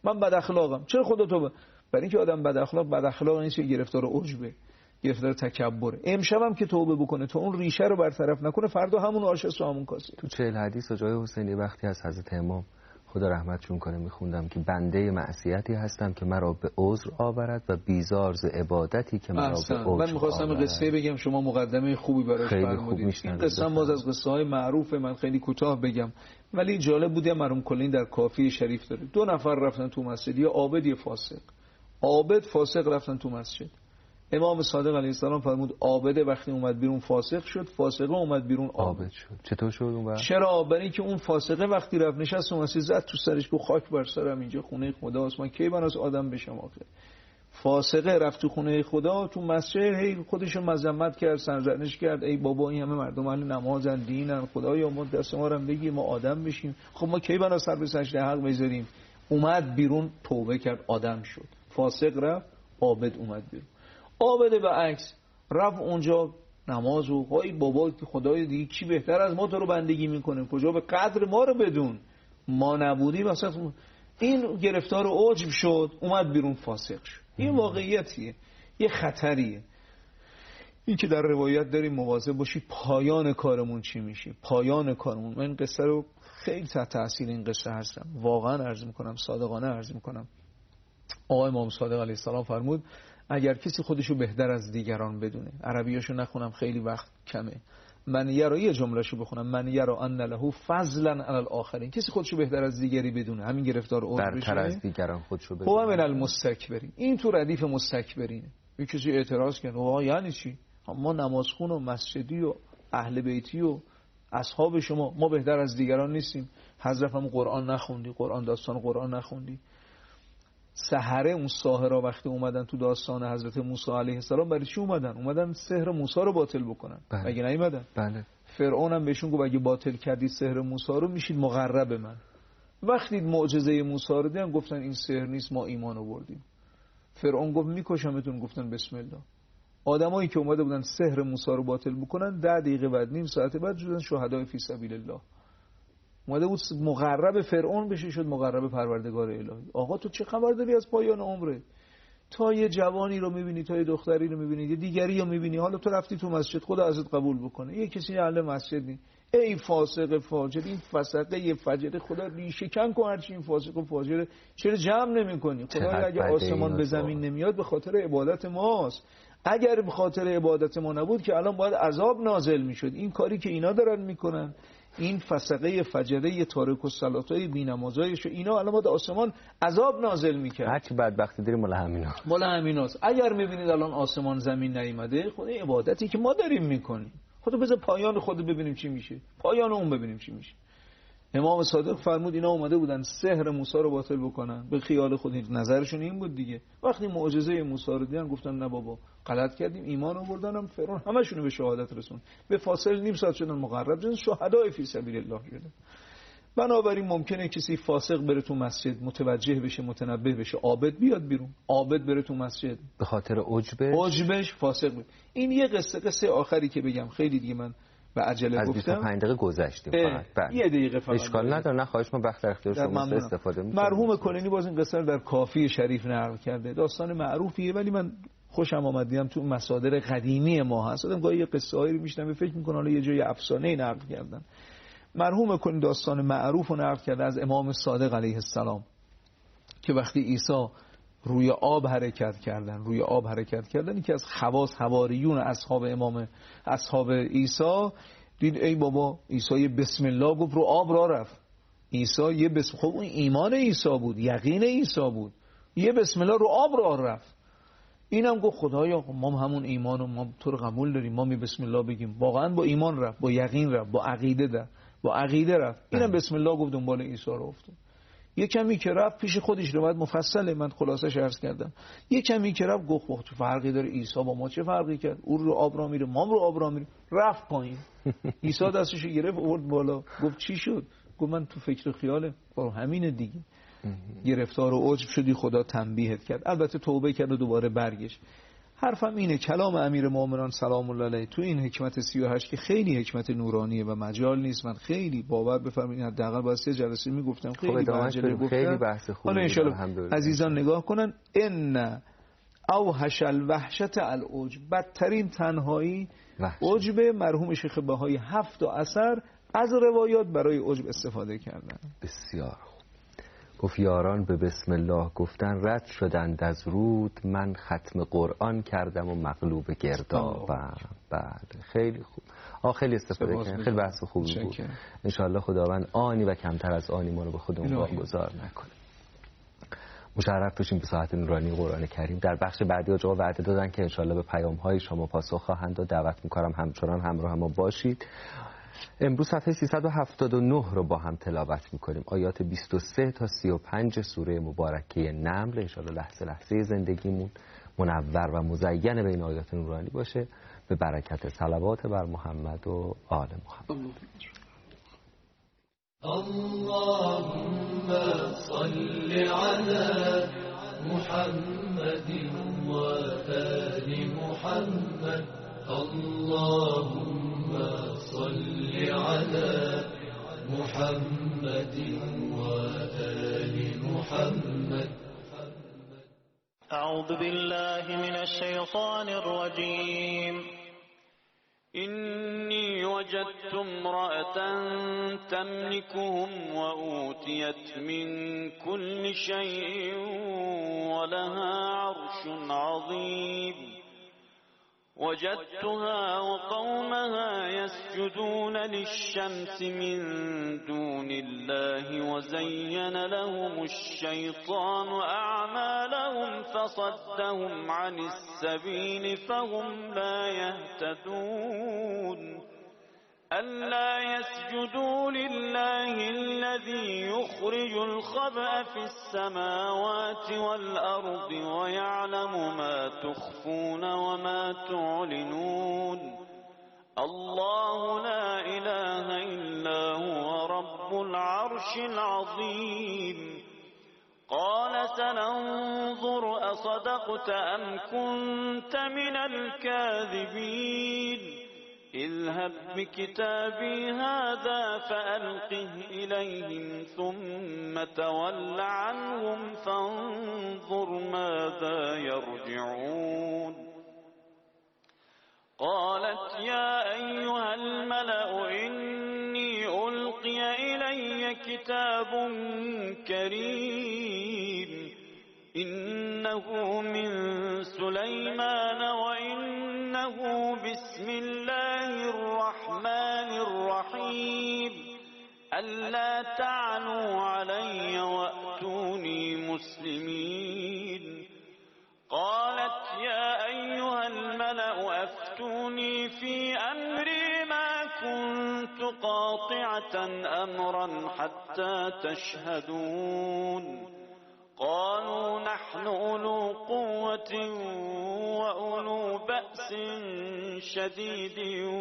من بد اخلاقم. چرا خدا توبه؟ برای اینکه آدم بد اخلاق نیست، گرفتار عجبه، گرفتار تکبره. امشبم که توبه بکنه تا اون ریشه رو برطرف نکنه، فردا همون آشست و همون کاسه. تو 40 حدیث آقای حسینی وقتی از حضرت امام خدا رحمتشون کنه میخوندم که بنده معصیتی هستم که مرا به عذر آورد و بیزار ز عبادتی که مرا به عذر آورد. من می‌خواستم قصه بگم، شما مقدمه خوبی براش فرمودید. این قصه باز از قصه‌های معروفه، من خیلی کوتاه بگم ولی جالب بود. مرحوم کلینی در کافی شریف داره 2 نفر رفتن تو مسجد، یه عابد یه فاسق. عابد فاسق رفتن تو مسجد. امام صادق علیه السلام فرمود عابد وقتی اومد بیرون فاسق شد، فاسقه اومد بیرون عابد شد. چطور شد اون؟ چرا؟ برای اینکه اون فاسقه وقتی رفت نشست و مسجد زد تو سرش، گفت خاک بر سرم، اینجا خونه خداست، من کی بناس آدم بشم آخه. فاسقه رفت تو خونه خدا، تو مسجد هی خودشو مذمت کرد، سرزنش کرد، ای بابا این همه مردم اهل نمازن، دینن، خدایا ما دست ما رو بگی ما آدم بشیم. خب ما کی بناس سر به سجده حق بذاریم؟ اومد بیرون توبه کرد، آدم شد. فاسق رفت، عابد اومد بیرون. عابد به عکس رفت اونجا نماز و های بابا که خدای دیگه کی بهتر از ما تو رو بندگی میکنه، کجا به قدر ما رو بدون، ما نبودیم مثلا. این گرفتار عجب شد، اومد بیرون فاسق شد. این واقعیتیه، یه خطریه. این که در روایت داریم مواظب باشی پایان کارمون چی میشه، پایان کارمون. من این قصه رو خیلی تحت تاثیر این قصه هستم، واقعا عرض میکنم، صادقانه عرض میکنم. آقای امام صادق علیه السلام فرمود اگر کسی خودشو بهتر از دیگران بدونه، عربیاشو نخونم خیلی وقت کمه، من یرا، یه جملهشو بخونم، من یرا ان له فضلا علی الاخرین، کسی خودشو بهتر از دیگری بدونه، همین گرفتار عجب بشه، برتر از دیگران خودشو بدونه، هو من المستکبرین. این تو ردیف مستکبرینه. یه کسی اعتراض کرد آقا یعنی چی؟ ما نمازخون و مسجدی و اهل بیتی و اصحاب شما، ما بهتر از دیگران نیستیم؟ حضرت هم قرآن نخوندی، قرآن داستان قرآن نخوندی؟ سحره اون ساحرها وقتی اومدن تو داستان حضرت موسی علیه السلام برای چی اومدن؟ اومدن سحر موسی رو باطل بکنن. بله. مگه نیومدن؟ بله. فرعون هم بهشون گفت اگه باطل کردید سحر موسی رو میشید مقرب من. وقتی معجزه موسی رو دیدن گفتن این سحر نیست، ما ایمان آوردیم. فرعون گفت میکشمتون، گفتن بسم الله. آدمایی که اومده بودن سحر موسی رو باطل بکنن 10 دقیقه بعد، نیم ساعت بعد شدن شهدای فی سبیل الله. اومده بود مقرب فرعون بشه، شد مقرب پروردگار الهی. آقا تو چه خبر داری از پایان عمره؟ تا یه جوانی رو میبینی، تا یه دختری رو میبینی، یه دیگری رو میبینی، حالا تو رفتی تو مسجد، خدا ازت قبول بکنه، یه کسی اهل مسجد نی، ای فاسق فاجر، این فسقه یه فجر، خدا ریشه کن کن هرچی این فاسق و فاجر، چرا جمع نمی‌کنی؟ خدا اگه آسمان به زمین نمیاد به خاطر عبادت ماست. اگر به خاطر عبادت ما نبود که الان باید عذاب نازل میشد. این کاری که اینا دارن میکنن، این فسقه فجره تارک الصلاتای بی‌نمازایش، اینا الان باید آسمان عذاب نازل میکرد. هرچی بدبختی داریم مال همیناست. اگر میبینید الان آسمان زمین نیامده، خود عبادتی که ما داریم میکنیم، خدا بذار پایان خود ببینیم چی میشه، پایان اون ببینیم چی میشه. امام صادق فرمود اینا اومده بودن سحر موسی رو باطل بکنن، به خیال خود نظرشون این بود دیگه. وقتی معجزه موسی رو دیدن گفتن نه بابا غلط کردیم، ایمان آوردنم فرعون همشون رو به شهادت رسون. به فاصله نیم ساعت شدن مقرب شدن، شهدای فی سبیل الله شدن. بنابراین ممکنه کسی فاسق بره تو مسجد، متوجه بشه، متنبه بشه، عابد بیاد بیرون، عابد بره تو مسجد به خاطر عجبش فاسق بشه. این یه قصه آخری که بگم، خیلی دیگه من به عجله گفتم، از 25 دقیقه گذشتیم فقط. یه دقیقه فقط اشکال نداره، نه خواهش، ما وقت اختیار شما استفاده می‌کنیم. مرحوم کلینی باز این قصه رو در کافی شریف نقل کرده، داستان معروفیه ولی من خوشم آمد دیدم تو مصادر قدیمی ما هست. آدم گاهی یه قصه‌ای رو میشنوه فکر می‌کنه حالا یه جای افسانه‌ای نقل کردن. مرحوم کلینی داستان معروف رو نقل کرده از امام صادق علیه السلام که وقتی عیسی روی آب حرکت کردن یکی از خواص حواریون اصحاب عیسی دید ای بابا عیسی بسم الله گفت، رو آب را رفت. عیسی یه بسم، خب اون ایمان عیسی بود، یقین عیسی بود، یه بسم الله رو آب را رفت. اینم گفت خدایا ما همون ایمانو، ما تو رو قبول داریم، ما می بسم الله بگیم. واقعا با ایمان رفت، با یقین رفت، با عقیده رفت. اینم بسم الله گفت دنبال عیسی رو افتاد. یه کمی که رفت پیش خودش، روایت مفصله، من خلاصش عرض کردم. یه کمی که رفت گفت چه فرقی داره عیسی با ما، چه فرقی کرد؟ او رو آب را میره، ما رو آب را میره. رفت پایین. عیسی دستش گرفت آورد بالا، گفت چی شد؟ گفت من تو فکر و خیاله، همینه دیگه. گرفتار و عجب شدی، خدا تنبیهت کرد. البته توبه کرد و دوباره برگشت. حرفم اینه کلام امیرالمومنین سلام الله علیه تو این حکمت 38 که خیلی حکمت نورانیه و مجال نیست من خیلی باور بفرمایید حداقل با 3 جلسه میگفتم خیلی گفتم خیلی بحث خوبه. حالا ان شاءالله عزیزان نگاه کنن. ان اوحش الوحشت العجب، بدترین تنهایی عجب. مرحوم شیخ بهایی 7 اثر از روایات برای عجب استفاده کردن. بسیار خوب. گفت یاران به بسم الله گفتن رد شدند از رود، من ختم قرآن کردم و مغلوب گردابم. بله خیلی خوب. خیلی استفاده کردن، خیلی بحث خوبی بود. انشاءالله خداوند آنی و کمتر از آنی ما رو به خودمون واگذار نکنه. مشرف بشیم به ساعت نورانی قرآن کریم. در بخش بعدی آقا وعده دادن که انشاءالله به پیام‌های شما پاسخ خواهند داد. دعوت می‌کنم همچنان همراه ما باشید. امروز صفحه 379 رو با هم تلاوت می‌کنیم. آیات 23 تا 35 سوره مبارکه نمل. انشاءالله لحظه لحظه زندگیمون منور و مزین به این آیات نورانی باشه به برکت صلوات بر محمد و آل محمد. اللهم صل على محمد وآل محمد. اللهم صل على محمد وآل محمد. أعوذ بالله من الشيطان الرجيم. إني وجدت امرأة تملكهم وأوتيت من كل شيء ولها عرش عظيم. وجدتها وقومها يسجدون للشمس من دون الله وزين لهم الشيطان أعمالهم فصدهم عن السبيل فهم لا يهتدون. ألا يسجدوا لله الذي يخرج الخبأ في السماوات والأرض ويعلم ما تخفون وما تعلنون. الله لا إله إلا هو رب العرش العظيم. قال سننظر أصدقت أم كنت من الكاذبين. اذهب بكتابي هذا فألقه إليهم ثم تول عنهم فانظر ماذا يرجعون. قالت يا أيها الملأ إني ألقي إلي كتاب كريم إنه من سليمان وإنه بسم الله الرحمن الرحيم. ألا تعلوا علي وأتوني مسلمين. قالت يا أيها الملأ أفتوني في أمري ما كنت قاطعة أمرا حتى تشهدون. قالوا نحن أولو قوة وأولو بأس شديد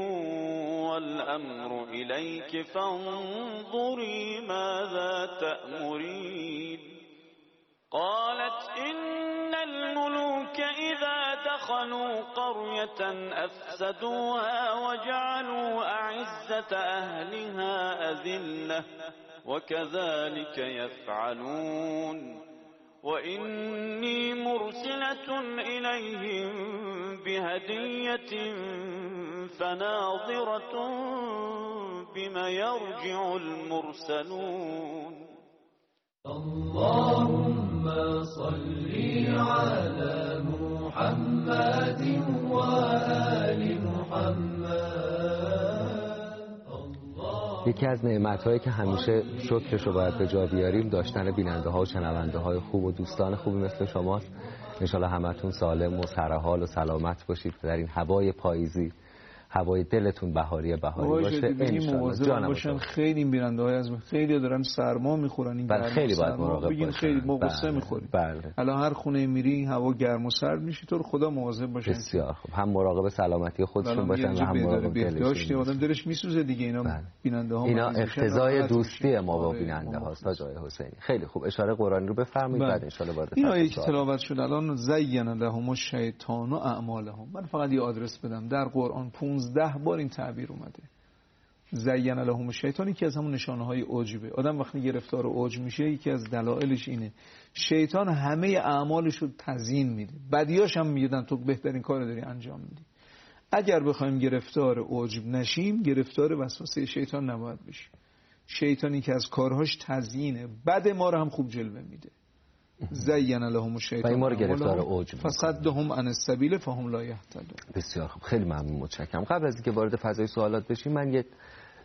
والأمر إليك فانظري ماذا تأمرين. قالت إن الملوك إذا دخلوا قرية أفسدوها وجعلوا أعزة أهلها أذلة وكذلك يفعلون. وإني مرسلة إليهم بهدية فناظرة بما يرجع المرسلون. اللهم صل على محمد وآل محمد. یکی از نعمت‌هایی که همیشه شکرش رو باید به جا بیاریم داشتن بیننده‌ها و شنونده‌های خوب و دوستان خوبی مثل شماست. انشالله همتون سالم و سرحال و سلامت باشید در این هوای پاییزی هوای دلتون بهاری باشه انشالله. جانم باشن. خیلی این بیننده های از خیلی دارن سرما میخورن، این بله خیلی باید مراقب باشن. خیلی قصه میخوری. بله. الان هر خونه میری هوا گرم و سرد میشه، تو رو خدا مواظب باشن. بسیار خوب، هم مراقب سلامتی خودشون باشن و هم مراقب دلشون. آدم دلش میسوزه دیگه. اینا بیننده ها اینا اقتضای دوستی ما با بیننده هاست. آقای حسینی خیلی خوب اشاره قرآنی رو بفرمایید بعد ان شاء الله اینا یک تلاوت شد الان. زین لهم الشیطان اعمالهم. من فقط یه آدرس بدم، در قرآن 15 بار این تعبیر اومده. زین لهم الشیطان یکی از همون نشانه های عجبه. آدم وقتی گرفتار عجب میشه یکی از دلایلش اینه شیطان همه اعمالش رو تزیین میده، بدیاش هم میگن تو بهترین کار داری انجام میدی. اگر بخوایم گرفتار عجب نشیم، گرفتار وسوسه شیطان نباید بشیم. شیطانی که از کارهاش تزیینه، بد ما رو هم خوب جلوه میده. زین لهم الشیطان ما رو گرفتار عجب فصدهم عن السبیل فهم لا یهتدون. بسیار خوب، خیلی ممنون، متشکرم. قبل از اینکه وارد فضای سوالات بشیم من یک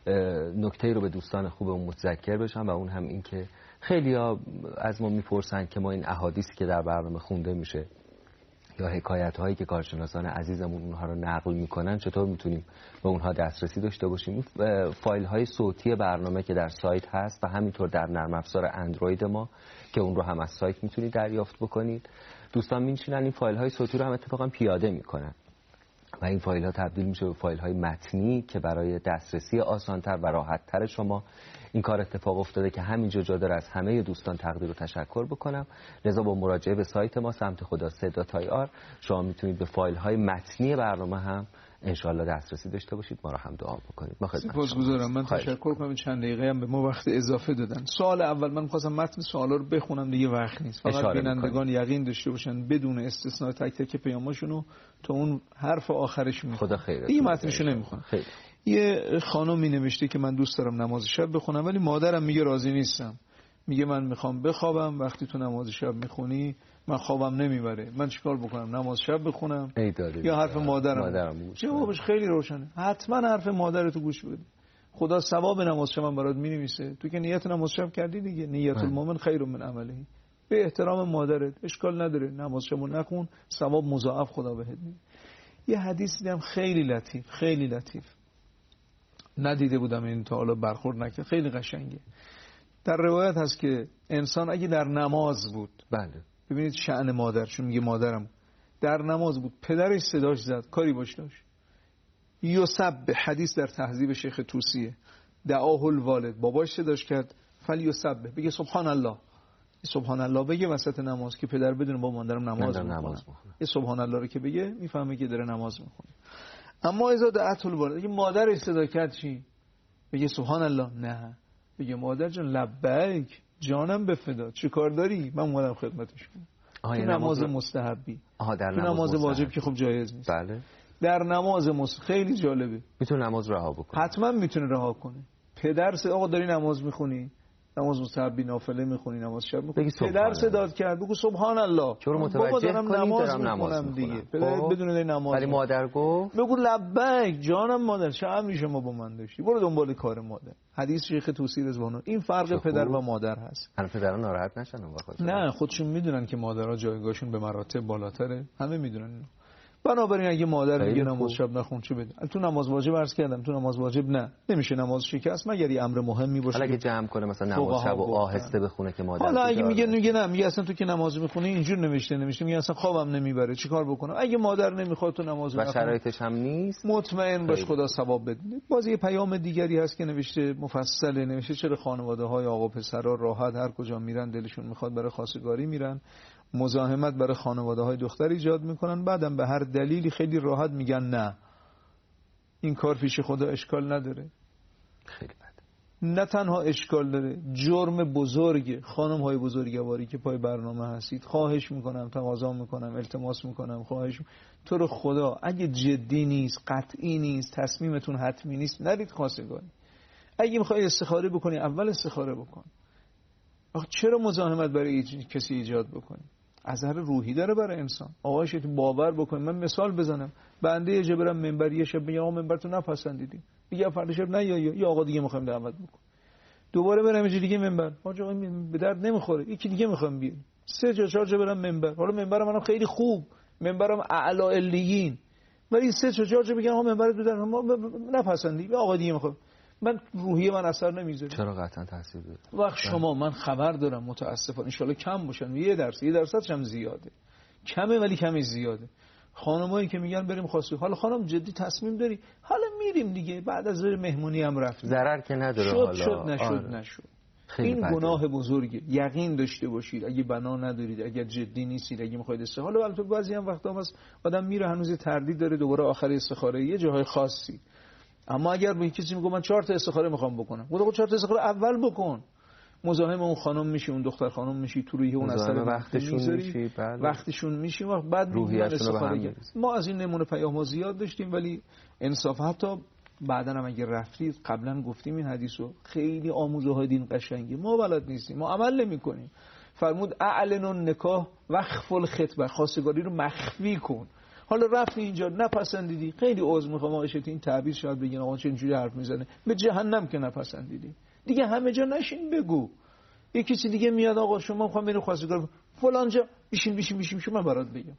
نکته رو به دوستان خوبمون متذکر بشم و اون هم این که خیلی‌ها از ما میپرسن که ما این احادیثی که در برنامه خونده میشه یا حکایت هایی که کارشناسان عزیزمون اونها رو نقل میکنن چطور میتونیم به اونها دسترسی داشته باشیم؟ فایل های صوتی برنامه که در سایت هست و همینطور در نرم افزار اندروید ما که اون رو هم از سایت میتونید دریافت بکنید. دوستان میشینن این فایل های صوتی رو هم اتفاقا پیاده میکنن و این فایل ها تبدیل میشه به فایل های متنی که برای دسترسی آسانتر و راحتتر شما این کار اتفاق افتاده که همینجا جا داره از همه دوستان تقدیر و تشکر بکنم. لذا با مراجعه به سایت ما سمت خدا سه.ir شما میتونید به فایل های متنی برنامه هم انشالله دسترسی داشته باشید. ما رو هم دعا بکنید. سپاسگزارم. من تشکر کنم چند دقیقه هم به ما وقت اضافه دادن. سوال اول من خواستم متن سوالا رو بخونم دیگه وقت نیست. فقط بینندگان یقین داشته باشن بدون استثناء تک تک پیاماشونو تا اون حرف آخرش میخونم. خدا خیرت. این متنشو نمیخونم. یه خانومی نوشته که من دوست دارم نماز شب بخونم ولی مادرم میگه راضی نیستم. میگه من میخوام بخوابم، وقتی تو نماز شب میخونی من خوابم نمیبره. من چیکار بکنم؟ نماز شب بخونم یا حرف مادرم؟ جوابش خیلی روشنه. حتما حرف مادرتو گوش بده. خدا ثواب نماز شب برات مینویسه. تو که نیت نماز شب کردی دیگه. نیت المؤمن خیر من عمله. به احترام مادرت اشکال نداره نماز شبو نخون، ثواب مضاعف خدا بهت میده. یه حدیث دیدم خیلی لطیف ندیده بودم این تا حالا برخورد نکرد، خیلی قشنگه. در روایت هست که انسان اگه در نماز بود، بله ببینید شأن مادر، چون میگه مادرم در نماز بود پدرش صداش زد کاری باش داشت، یسبح، حدیث در تهذیب شیخ توسیه، دعاه الوالد، باباش صداش کرد فلیسبح، بگه سبحان الله، سبحان الله بگه وسط نماز که پدر بدونه با مادرم نماز میخونه. یه سبحان الله رو که بگه میفهمه که داره نماز میخونه. اما اذا دعت الوالد، اگه مادرش صدا کرد چی؟ بگه سبحان الله؟ نه، بگه مادر جان لبیک، جانم به فدا، چه کار داری؟ من اومدم خدمتش کنم. تو نماز مستحبی، در تو نماز واجب که خب جایز نیست. بله. در نماز خیلی جالبه. میتونه نماز رها بکنه. حتما میتونه رها کنه. پدر آقا داری نماز میخونی، نماز مستحبی نافله میخونی، نماز شب میخونی، پدر صدات کرد بگو سبحان الله، چرا متوجه کنی دارم نماز دیگه. پدر بدون داری نماز، ولی مادر گفت بگو لبیک، جانم مادر، چه امری شما با من داشتی، برو دنبال کار مادر. حدیث شیخ توسی رضوان. این فرق پدر و مادر هست. هر پدران ناراحت نشن نه، خودشون میدونن که مادرها جایگاهشون به مراتب بالاتره، همه میدونن اینو. بنابراین اگه مادر میگه نماز شب نخون چه بده؟ تو نماز واجب عرض کردم، تو نماز واجب نه، نمیشه نماز شکست مگر یه امر مهمی باشه. حالا اگه جمع کنه مثلا نماز شب و آهسته بخونه که مادر، حالا اگه میگه نه، میگه اصلا تو که نماز میخونی اینجور نوشته میگه اصلا خوابم نمیبره، چیکار بکنم؟ اگه مادر نمیخواد تو نماز و شرایطش هم نیست، مطمئن باش خدا ثواب بده. باز یه پیام دیگری هست که نوشته مفصله، نوشته چرا خانواده‌های آقا پسرا راحت هر کجا میرن دلشون میخواد برای خواستگاری میرن، مزاحمت برای خانواده‌های دختر ایجاد میکنن، بعدم به هر دلیلی خیلی راحت میگن نه این کار پیش خدا اشکال نداره. خیلی بد. نه تنها اشکال داره، جرم بزرگه. خانم‌های بزرگواری که پای برنامه هستید، خواهش میکنم، تقاضا میکنم، التماس میکنم، تو رو خدا اگه جدی نیست، قطعی نیست، تصمیمتون حتمی نیست، نرید خواستگاری. اگه میخوای استخاره بکنی اول استخاره بکن. آخه چرا مزاحمت برای کسی ایجاد بکنی؟ اثر روحی داره برای انسان. آقایش تو باور بکن. من مثال بزنم، بنده یه جا برم منبر، یه شب میگم آقا منبرتو نپسندیدیم، میگه فردا شب نه یا آقا دیگه میخوایم دعوت بکن. دوباره برم یه جا دیگه منبر، آقا به درد نمیخوره، یکی دیگه میخوام بیاریم. 3 جا 4 جا برم منبر، حالا منبرم منم خیلی خوب، منبرم اعلی علیین، ولی 3 تا 4 جا بگن ها منبر دو در ما نپسندی آقا دیگه میخوام، من روحیه من اثر نمیذاره. چرا؟ قطعا تاثیر داره. وقت شما من خبر دارم متاسفانه ان شاءالله کم باشن، 1% هم زیاده، کمه ولی کمی زیاده. خانمایی که میگن بریم خاصی، حالا خانم جدی تصمیم داری؟ حالا میریم دیگه، بعد از مهمونی هم رفتیم، ضرر که نداره. شد نشد. این گناه بزرگه. یقین داشته باشید اگه بنا ندارید، اگر جدی نیستید، اگه میخواید استخاره، البته بعضی هم وقتا هم آدم میره هنوز تردید داره دوباره آخر استخاره یه جاهای خاصی. اما اگر به کسی میگه من 4 تا استخاره میخوام بکنم، خود 4 تا استخاره اول بکن، مزاحم اون خانم میشی، اون دختر خانم میشی، تو روی اون اثر وقتشون میشی، وقتشون میشی و بعد روحیه‌شون. ما از این نمونه پیام‌ها زیاد داشتیم، ولی انصاف حتی بعداً هم اگه رفتید، قبلا گفتیم این حدیثو، خیلی آموزه های دین قشنگه، ما بلد نیستیم، ما عمل نمی‌کنیم. فرمود اعلن النکاح وخف الخطبه، خواستگاری رو مخفی کن. حالا رفتی اینجا نپسندیدی، خیلی عذر میخوام آقا شتی این تعبیر شاید بگین آقا چه اینجوری حرف میزنه، به جهنم که نپسندیدی دیگه همه جا نشین بگو. یکی چیز دیگه میاد آقا شما میخوام بریم خواستگار فلان جا، بشین من برات بگم.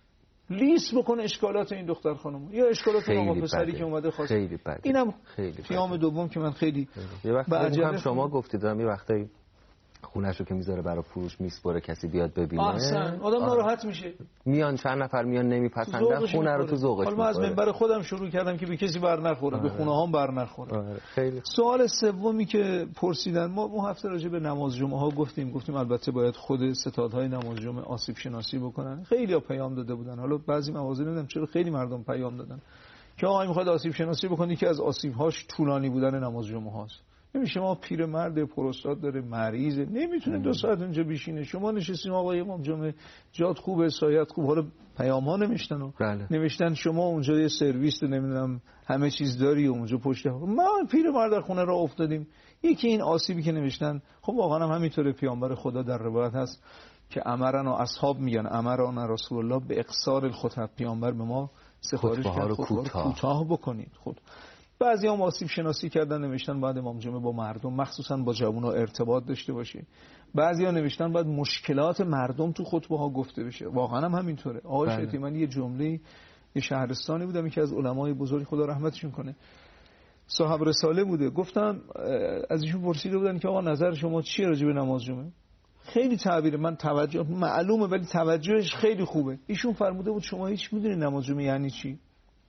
لیست بکنه اشکالات این دختر خانم یا اشکالات آقا پسری که اومده خواست. خیلی بده. اینم پیام دوم که من خیلی هم شما گفتید دارم یه وقتایی خونه‌شو که میذاره برای فروش میسپره کسی بیاد ببینه، احسن آدم ناراحت میشه، میان چند نفر میان نمیپسندن، خونه رو تو ذوقش می‌کنه. من از منبر خودم شروع کردم که به کسی بر نخوره، به خونه هام بر نخوره. خیلی. سوال سومی که پرسیدن، ما هفته راجع به نماز جمعه ها گفتیم البته باید خود ستادهای نماز جمعه آسیب شناسی بکنن. خیلی‌ها پیام داده بودن، حالا بعضی مواضع نمیدونم چرا خیلی مردم پیام دادن که آقا میخواد آسیب شناسی بکنی که از آسیب‌هاش طولانی بودن نماز جمعه هاست. نمیشه، ما پیرمرد پروستات داره، مریضه، نمیتونه 2 ساعت اونجا بشینه، شما نشستیم آقا امام جمعه جات خوبه، سایت خوب، حالا پیام‌ها نوشتن و نوشتن شما اونجا یه سرویس نمیدونم همه چیز داری اونجا پشت، ما پیرمرد در خونه را افتادیم. یکی این آسیبی که نوشتن، خب واقعا هم همینطوره. پیامبر خدا در روایت هست که امرنا اصحاب میگن امرنا رسول الله به اقصار الخطب، پیامبر به ما سفارش کرد کوتاه بکنید. خود بعضی هم آسیب شناسی کردن نوشتن بعد امام جمعه با مردم مخصوصا با جوونا ارتباط داشته باشه. بعضی ها نوشتن بعد مشکلات مردم تو خطبه ها گفته بشه. واقعا هم همینطوره. آقای شیطی، من یه جمله یه شهرستانی بودم، یکی از علمای بزرگ خدا رحمتشون کنه، صاحب رساله بوده، گفتم از ایشون پرسیده بودن که آقا نظر شما چیه راجع به نماز جمعه؟ خیلی تعبیر من توجه معلومه ولی توجهش خیلی خوبه. ایشون فرموده بود شما هیچ میدونید نماز جمعه یعنی چی؟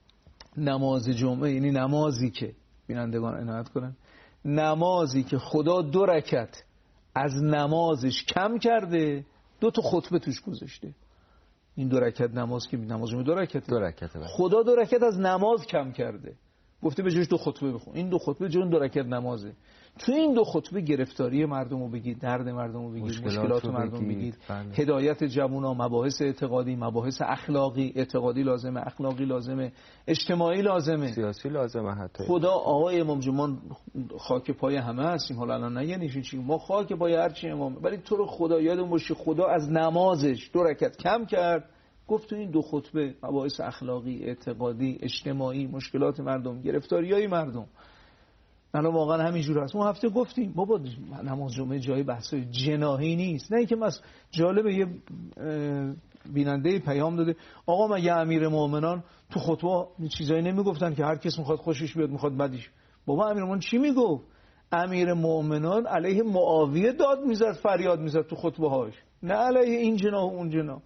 نماز جمعه یعنی نمازی که، بینندگان عنایت کنن، نمازی که خدا 2 رکعت از نمازش کم کرده 2 تا خطبه توش گذاشته. این 2 رکعت نماز که نماز جمعه 2 رکعته، خدا 2 رکعت از نماز کم کرده، گفته به جاش 2 خطبه بخون. این 2 خطبه جون 2 رکعت نمازه. تو این 2 خطبه گرفتاری مردم رو بگید، درد مردم رو بگید، مشکلات مردم بگید، هدایت جوونا، مباحث اعتقادی، مباحث اخلاقی، اعتقادی لازمه، اخلاقی لازمه، اجتماعی لازمه، سیاسی لازمه. حتی خدا آقای امام جمعه خاک پای همه هستیم، حالا الان نگین چی، ما خاک پای هر چی امام، ولی تو رو خدا یادمون باشه خدا از نمازش 2 رکعت کم کرد، گفت تو این 2 خطبه مباحث اخلاقی، اعتقادی، اجتماعی، مشکلات مردم، گرفتاریای مردم. الان واقعا همینجور هست. ما هفته گفتیم بابا نماز جمعه جای بحثای جناحی نیست. نه اینکه جالبه یه بیننده پیام داده آقا مگه امیر مومنان تو خطبه چیزایی نمیگفتن که هر کس میخواد خوشش بیاد میخواد بدش؟ بابا امیر مومنان چی میگفت؟ امیر مومنان علیه معاویه داد میزد، فریاد میزد تو خطبه هاش، نه علیه این جناح و اون جناح.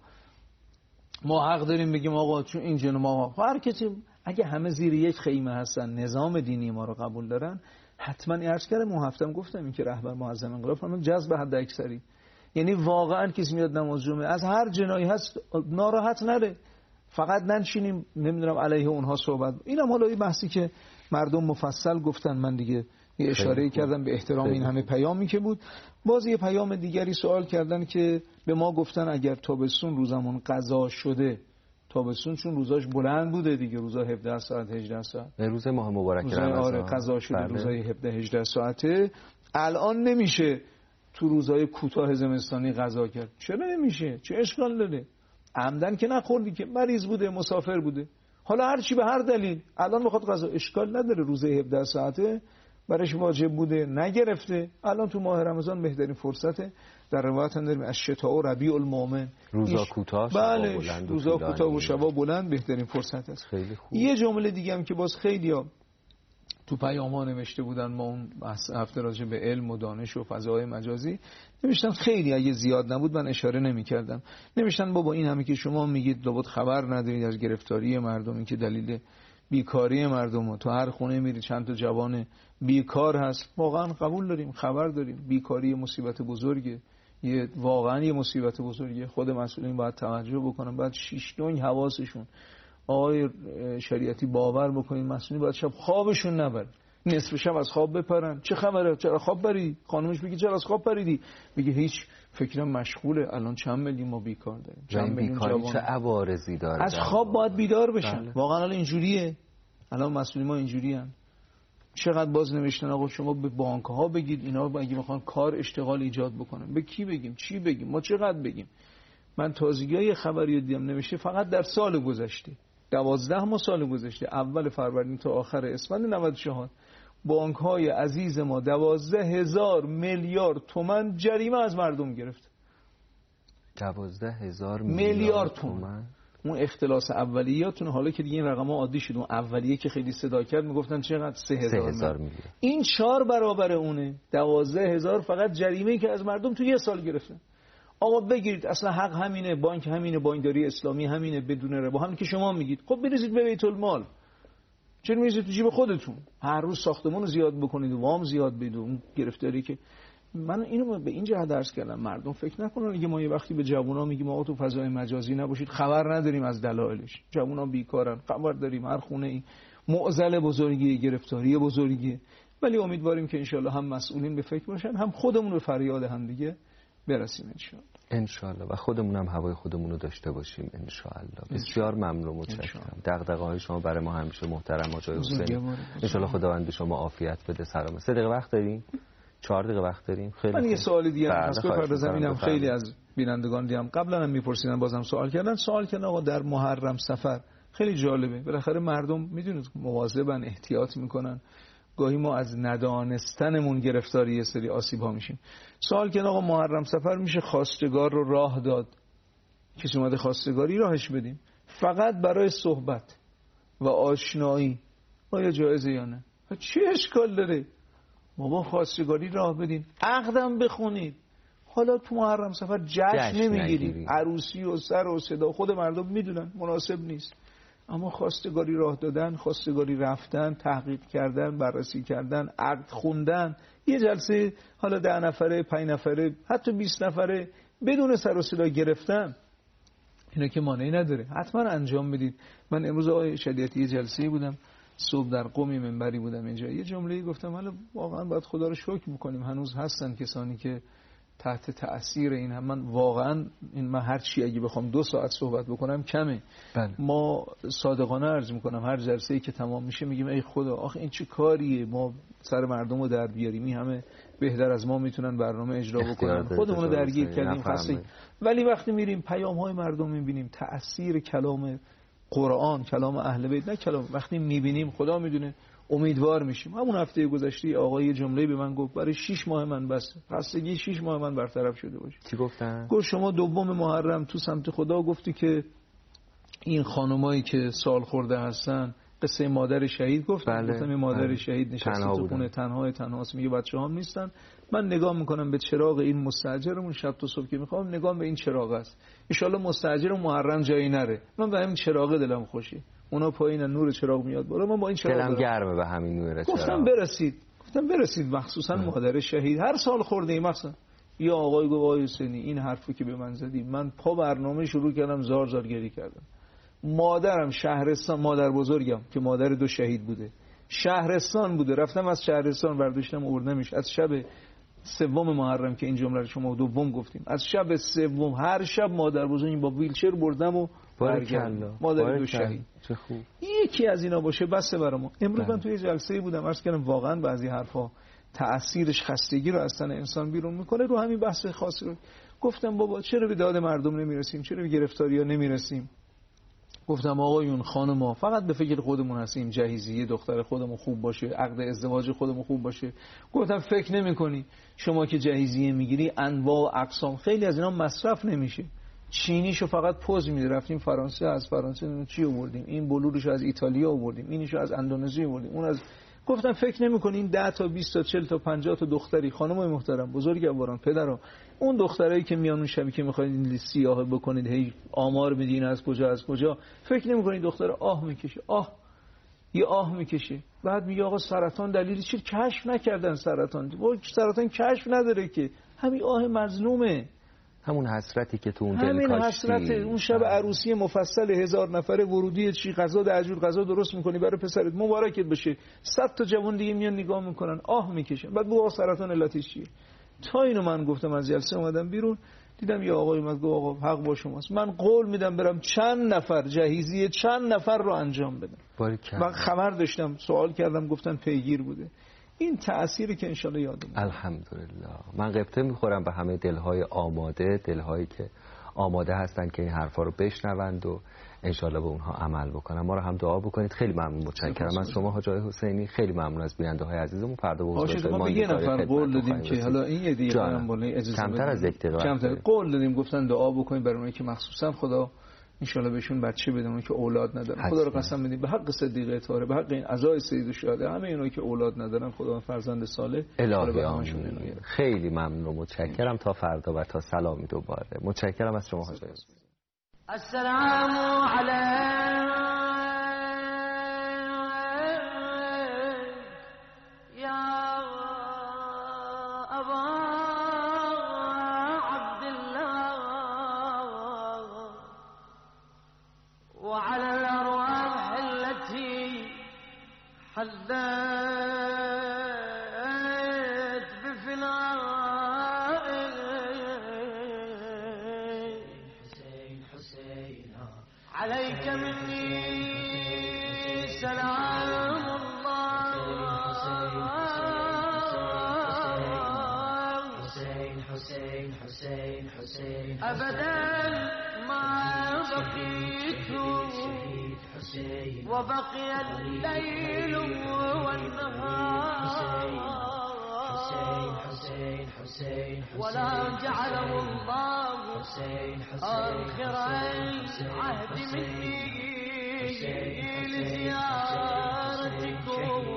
ما حق داریم بگیم آقا چون این جناح ما، هر کسی اگه همه زیر یک خیمه هستن نظام دینی ما رو قبول دارن، حتما عرض کردم اون هفتم گفتم این که رهبر معظم انقلاب فرمود جذب حد اکثری، یعنی واقعا کسی میاد نماز جمعه از هر جنایی هست ناراحت نره، فقط ننشینیم نمیدونم علیه اونها صحبت. اینم حالا این بحثی که مردم مفصل گفتن، من دیگه یه اشاره کردم به احترام این همه پیامی که بود. باز یه پیام دیگری سوال کردن که به ما گفتن اگر تابستون روزمون قضا شده، تابستون چون روزاش بلند بوده دیگه، روزا 17 ساعت 18 ساعت، روز ماه مبارک رمضان قضا شده، روزای 17 18 ساعته، الان نمیشه تو روزای کوتاه زمستانی قضا کرد. چرا نمیشه؟ چه اشکال داره؟ عمدن که نخوردی که، مریض بوده، مسافر بوده، حالا هر چی به هر دلیل الان میخواد قضا، اشکال نداره. روزای 17 ساعته برایش واجب بوده نگرفته. الان تو ماه رمضان بهترین فرصته. در روایت هم داریم از شتاء و ربیع المؤمن، روزا کوتاه بله روزا کوتاه و شبا بلند بهترین فرصت است. خیلی خوب. یه جمله دیگه هم که باز خیلی‌ها تو پیام‌ها نوشته بودن، ما اون هفته راجع به علم و دانش و فضای مجازی نوشتن، خیلی اگه زیاد نبود من اشاره نمی‌کردم. نوشتن بابا این همه که شما میگید لابد خبر ندارید از گرفتاری مردم، این که دلیل بیکاری مردم، تو هر خونه میری چند تا جوان بیکار هست. واقعا قبول داریم، خبر داریم، بیکاری مصیبت بزرگه، واقعا یه مصیبت بزرگه. خود مسئولین باید توجه بکنن، باید شیش دنگ حواسشون. آقای شریعتی باور بکنین مسئولین باید شب خوابشون نبرن، نصف شب از خواب بپرن. چه خبره؟ چرا خواب پریدی؟ خانمش بگه چرا از خواب پریدی؟ بگه هیچ، فکرم مشغوله. الان چند میلیون ما بیکار داریم، چند میلیون جوان. چه عوارضی داره؟ از خواب باید بیدار بشن. واقعا الان اینجوریه، الان مسئولین ما اینجوریان. چقدر باز نوشتن آقا شما به بانک ها بگید اینا اگه میخوان کار اشتغال ایجاد بکنن. به کی بگیم؟ چی بگیم؟ ما چقدر بگیم؟ من تازگی خبری دیدم نوشته فقط در سال گذشته 12 سال گذشته، اول فروردین تا آخر اسفند 94، بانک های عزیز ما 12,000 میلیارد تومان جریمه از مردم گرفت. 12,000 میلیارد تومان. اون اختلاس اولیه‌تون، حالا که دیگه این رقم‌ها عادی شد، اون اولیه که خیلی صدا کرد میگفتن چقدر 3,000 میلیون. این 4 برابر اونه. 12,000 فقط جریمه‌ای که از مردم تو یه سال گرفتن. اما بگیرید اصلا حق همینه، بانک همینه، بانکداری اسلامی همینه بدون ربا، همین که شما میگید. خب بریزید به بیت المال، چرا میریزید تو جیب خودتون؟ هر روز ساختمون رو زیاد بکنید و وام زیاد بدید. اون گرفتاری که من اینو به این جهت درس کردم، مردم فکر نکنن اگه ما یه وقتی به جوونا میگیم آقا تو فضای مجازی نباشید، خبر نداریم از دلایلش. جوونا بیکارن، خبر داریم، هر خونه ای معضل بزرگی، گرفتاری بزرگی. ولی امیدواریم که انشالله هم مسئولین به فکر باشن، هم خودمون به فریاد هم دیگه برسیم انشالله و خودمون هم هوای خودمون رو داشته باشیم انشالله. بسیار ممنون و متشکرم. دغدغه‌های شما برای ما همیشه محترم آقای حسینی. انشالله خداوند به شما عافیت بده. سلامت. 3 دقیقه وقت داریم؟ 4 دقیقه وقت داریم. خیلی من یه سوال دیگه هست بپردازم. اینم خیلی از بینندگان دیدم قبلا هم میپرسیدن، بازم سوال کردن آقا در محرم سفر خیلی جالبه. بالاخره مردم میدونید مواظبن، احتیاط میکنن. گاهی ما از ندانستنمون گرفتاری یه سری آسیب‌ها میشیم. سوال کردن آقا محرم سفر میشه خواستگار رو راه داد؟ کسی اومده خواستگاری راهش بدیم فقط برای صحبت و آشنایی، آیا جایزه یا نه؟ چه اشکال داره؟ بابا خواستگاری راه بدین، عقدم بخونید. حالا تو محرم سفر جشن نمیگیرید، عروسی و سر و صدا خود مردم میدونن مناسب نیست. اما خواستگاری راه دادن، خواستگاری رفتن، تحقیق کردن، بررسی کردن، عقد خوندن، یه جلسه حالا 10 نفره، 5 نفره، حتی 20 نفره بدون سر و صدا گرفتن، اینا که مانعی نداره، حتما انجام بدید. من امروز آقای شریعتی یه جلسه‌ای بودم، صبح در قمی منبری بودم اینجا، یه جمله‌ای گفتم حالا واقعا باید خدا رو شکر بکنیم هنوز هستن کسانی که تحت تأثیر این هم. من واقعا من هر چی اگه بخوام 2 ساعت صحبت بکنم کمه. ما صادقانه عرض میکنم هر جلسه‌ای که تمام میشه میگیم ای خدا آخه این چه کاریه، ما سر مردم رو در بیاریم، این همه بهتر از ما میتونن برنامه اجرا بکنن، خودمون رو درگیر کردیم خسته. ولی وقتی میریم پیام های مردم میبینیم، تأثیر کلام قرآن، کلام اهل بیت، نه کلام، وقتی میبینیم خدا میدونه امیدوار میشیم. همون هفته گذشته آقای جمله به من گفت برای 6 ماه من بس خستگی 6 ماه من برطرف شده باشه. چی گفتن؟ گفت شما 2 محرم تو سمت خدا گفتی که این خانمایی که سال خورده هستن، قصه مادر شهید گفتن. گفتم این مادر شهید نشسته تو خونه تنهاست، میگه بچه‌هام نیستن، من نگاه میکنم به چراغ این مستاجرمون شب تا صبح که میخوام نگاه به این چراغ است، ان شاءالله مستاجر محرم جایی نره، من به همین چراغ دلم خوشه، اونا پایین نور چراغ میاد بالا، من با این چراغ دلم گرمه به همین نور چراغ. گفتم برسید مخصوصا مادر شهید هر سال خورده ای مثلا یا آقای گوای حسینی این حرفی که به من زدی، من پا برنامه شروع کردم، زار گری کردم. مادرم شهرستان، مادر بزرگم که مادر 2 شهید بوده شهرستان بوده، رفتم از شهرستان برداشتم اردنش از شب 3 محرم که این جمله رو شما 2 گفتیم، از شب 3 هر شب مادر بزرگم با ویلچر بردم و برگردم. مادر 2 شهید. چه خوب. یکی از اینا باشه بسه برام. امروز من توی جلسه‌ای بودم، عرض کردم واقعا بعضی حرفا تأثیرش خستگی رو از تن انسان بیرون میکنه. رو همین بحث خاصی رو گفتم بابا چرا به داد مردم نمیرسیم، چرا به گرفتاری‌ها نمیرسیم. گفتم آقایون خانم‌ها فقط به فکر خودمون هستیم، جهیزیه دختر خودمون خوب باشه، عقد ازدواج خودمون خوب باشه. گفتم فکر نمی‌کنی شما که جهیزیه میگیری انواع و اقسام خیلی از اینا مصرف نمیشه، چینیشو فقط پوز میده، رفتیم فرانسه از فرانسه چی آوردیم، این بلورشو از ایتالیا آوردیم، اینشو از اندونزی آوردیم، اون از. گفتم فکر نمی‌کنین 10 تا 20 تا 40 تا 50 تا دختری خانمای محترم بزرگواران پدران اون دخترایی که میان اون شبی که می‌خواید این سیاه بکنید هی آمار بدین از کجا فکر نمی‌کنین دختر آه میکشه، یه آه میکشه، بعد میگه آقا سرطان دلیلی چیه؟ کشف نکردن سرطان کشف نداره که، همین آه مظلومه، همون حسرتی که تو اون دل همین کاشتی. حسرت اون شب عروسی مفصل 1000 نفره ورودی چی غذا دجور غذا درست میکنی برای پسرت مبارکت بشه، 100 تا جوان دیگه میان نگاه میکنن آه میکشن، بعد بگو سرطان علتش چیه؟ تا اینو من گفتم از جلسه اومدم بیرون دیدم یه آقای اومد گفت آقا حق با شماست، من قول میدم برم چند نفر جهیزیه چند نفر رو انجام بدم. من خبر داشتم سوال کردم گفتن پیگیر بوده. این تأثیری که انشالله یادم الحمدلله. من غبطه میخورم به همه دلهای آماده، دلهایی که آماده هستن که این حرفا رو بشنوند و انشالله به اونها عمل بکنن. ما رو هم دعا بکنید. خیلی ممنون، متشکرم از شما حاج آقای حسینی، خیلی ممنون از بیننده های عزیزمون. فردا به حضورتون ما یه نفر قول دادیم که حالا این یه دیگه هم بالا اجازه کمتر از یک دقیقه کمتر قول دادیم، گفتن دعا بکنید برای اونایی که مخصوصا خدا انشالله بهشون بچه بده، اون که اولاد ندارن خدا رو قسم بدیم به حق صدیقه طاهره، به حق این عزای سید الشهدا، همه اینایی که اولاد ندارن خدا فرزند صالح الهی آمین. خیلی ممنون و متشکرم. تا فردا و تا سلامی دوباره. متشکرم از شما حاج آقای. السلام علیک یا ابا وعلى الأرواح التي حدت بفنائك عليك مني سلام الله أبدا ما بقيت وبقي الليل والنهار ولا جعله الله آخر العهد مني لزيارتكم.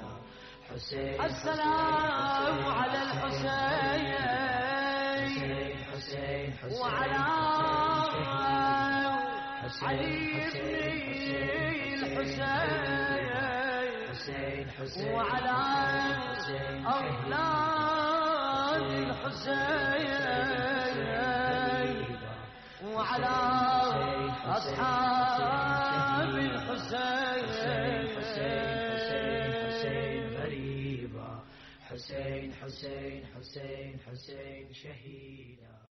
السلام على الحسين وعلى علي بن الحسين وعلى أولاد الحسين وعلى أصحاب الحسين. حسين حسين حسين حسين شهيدا.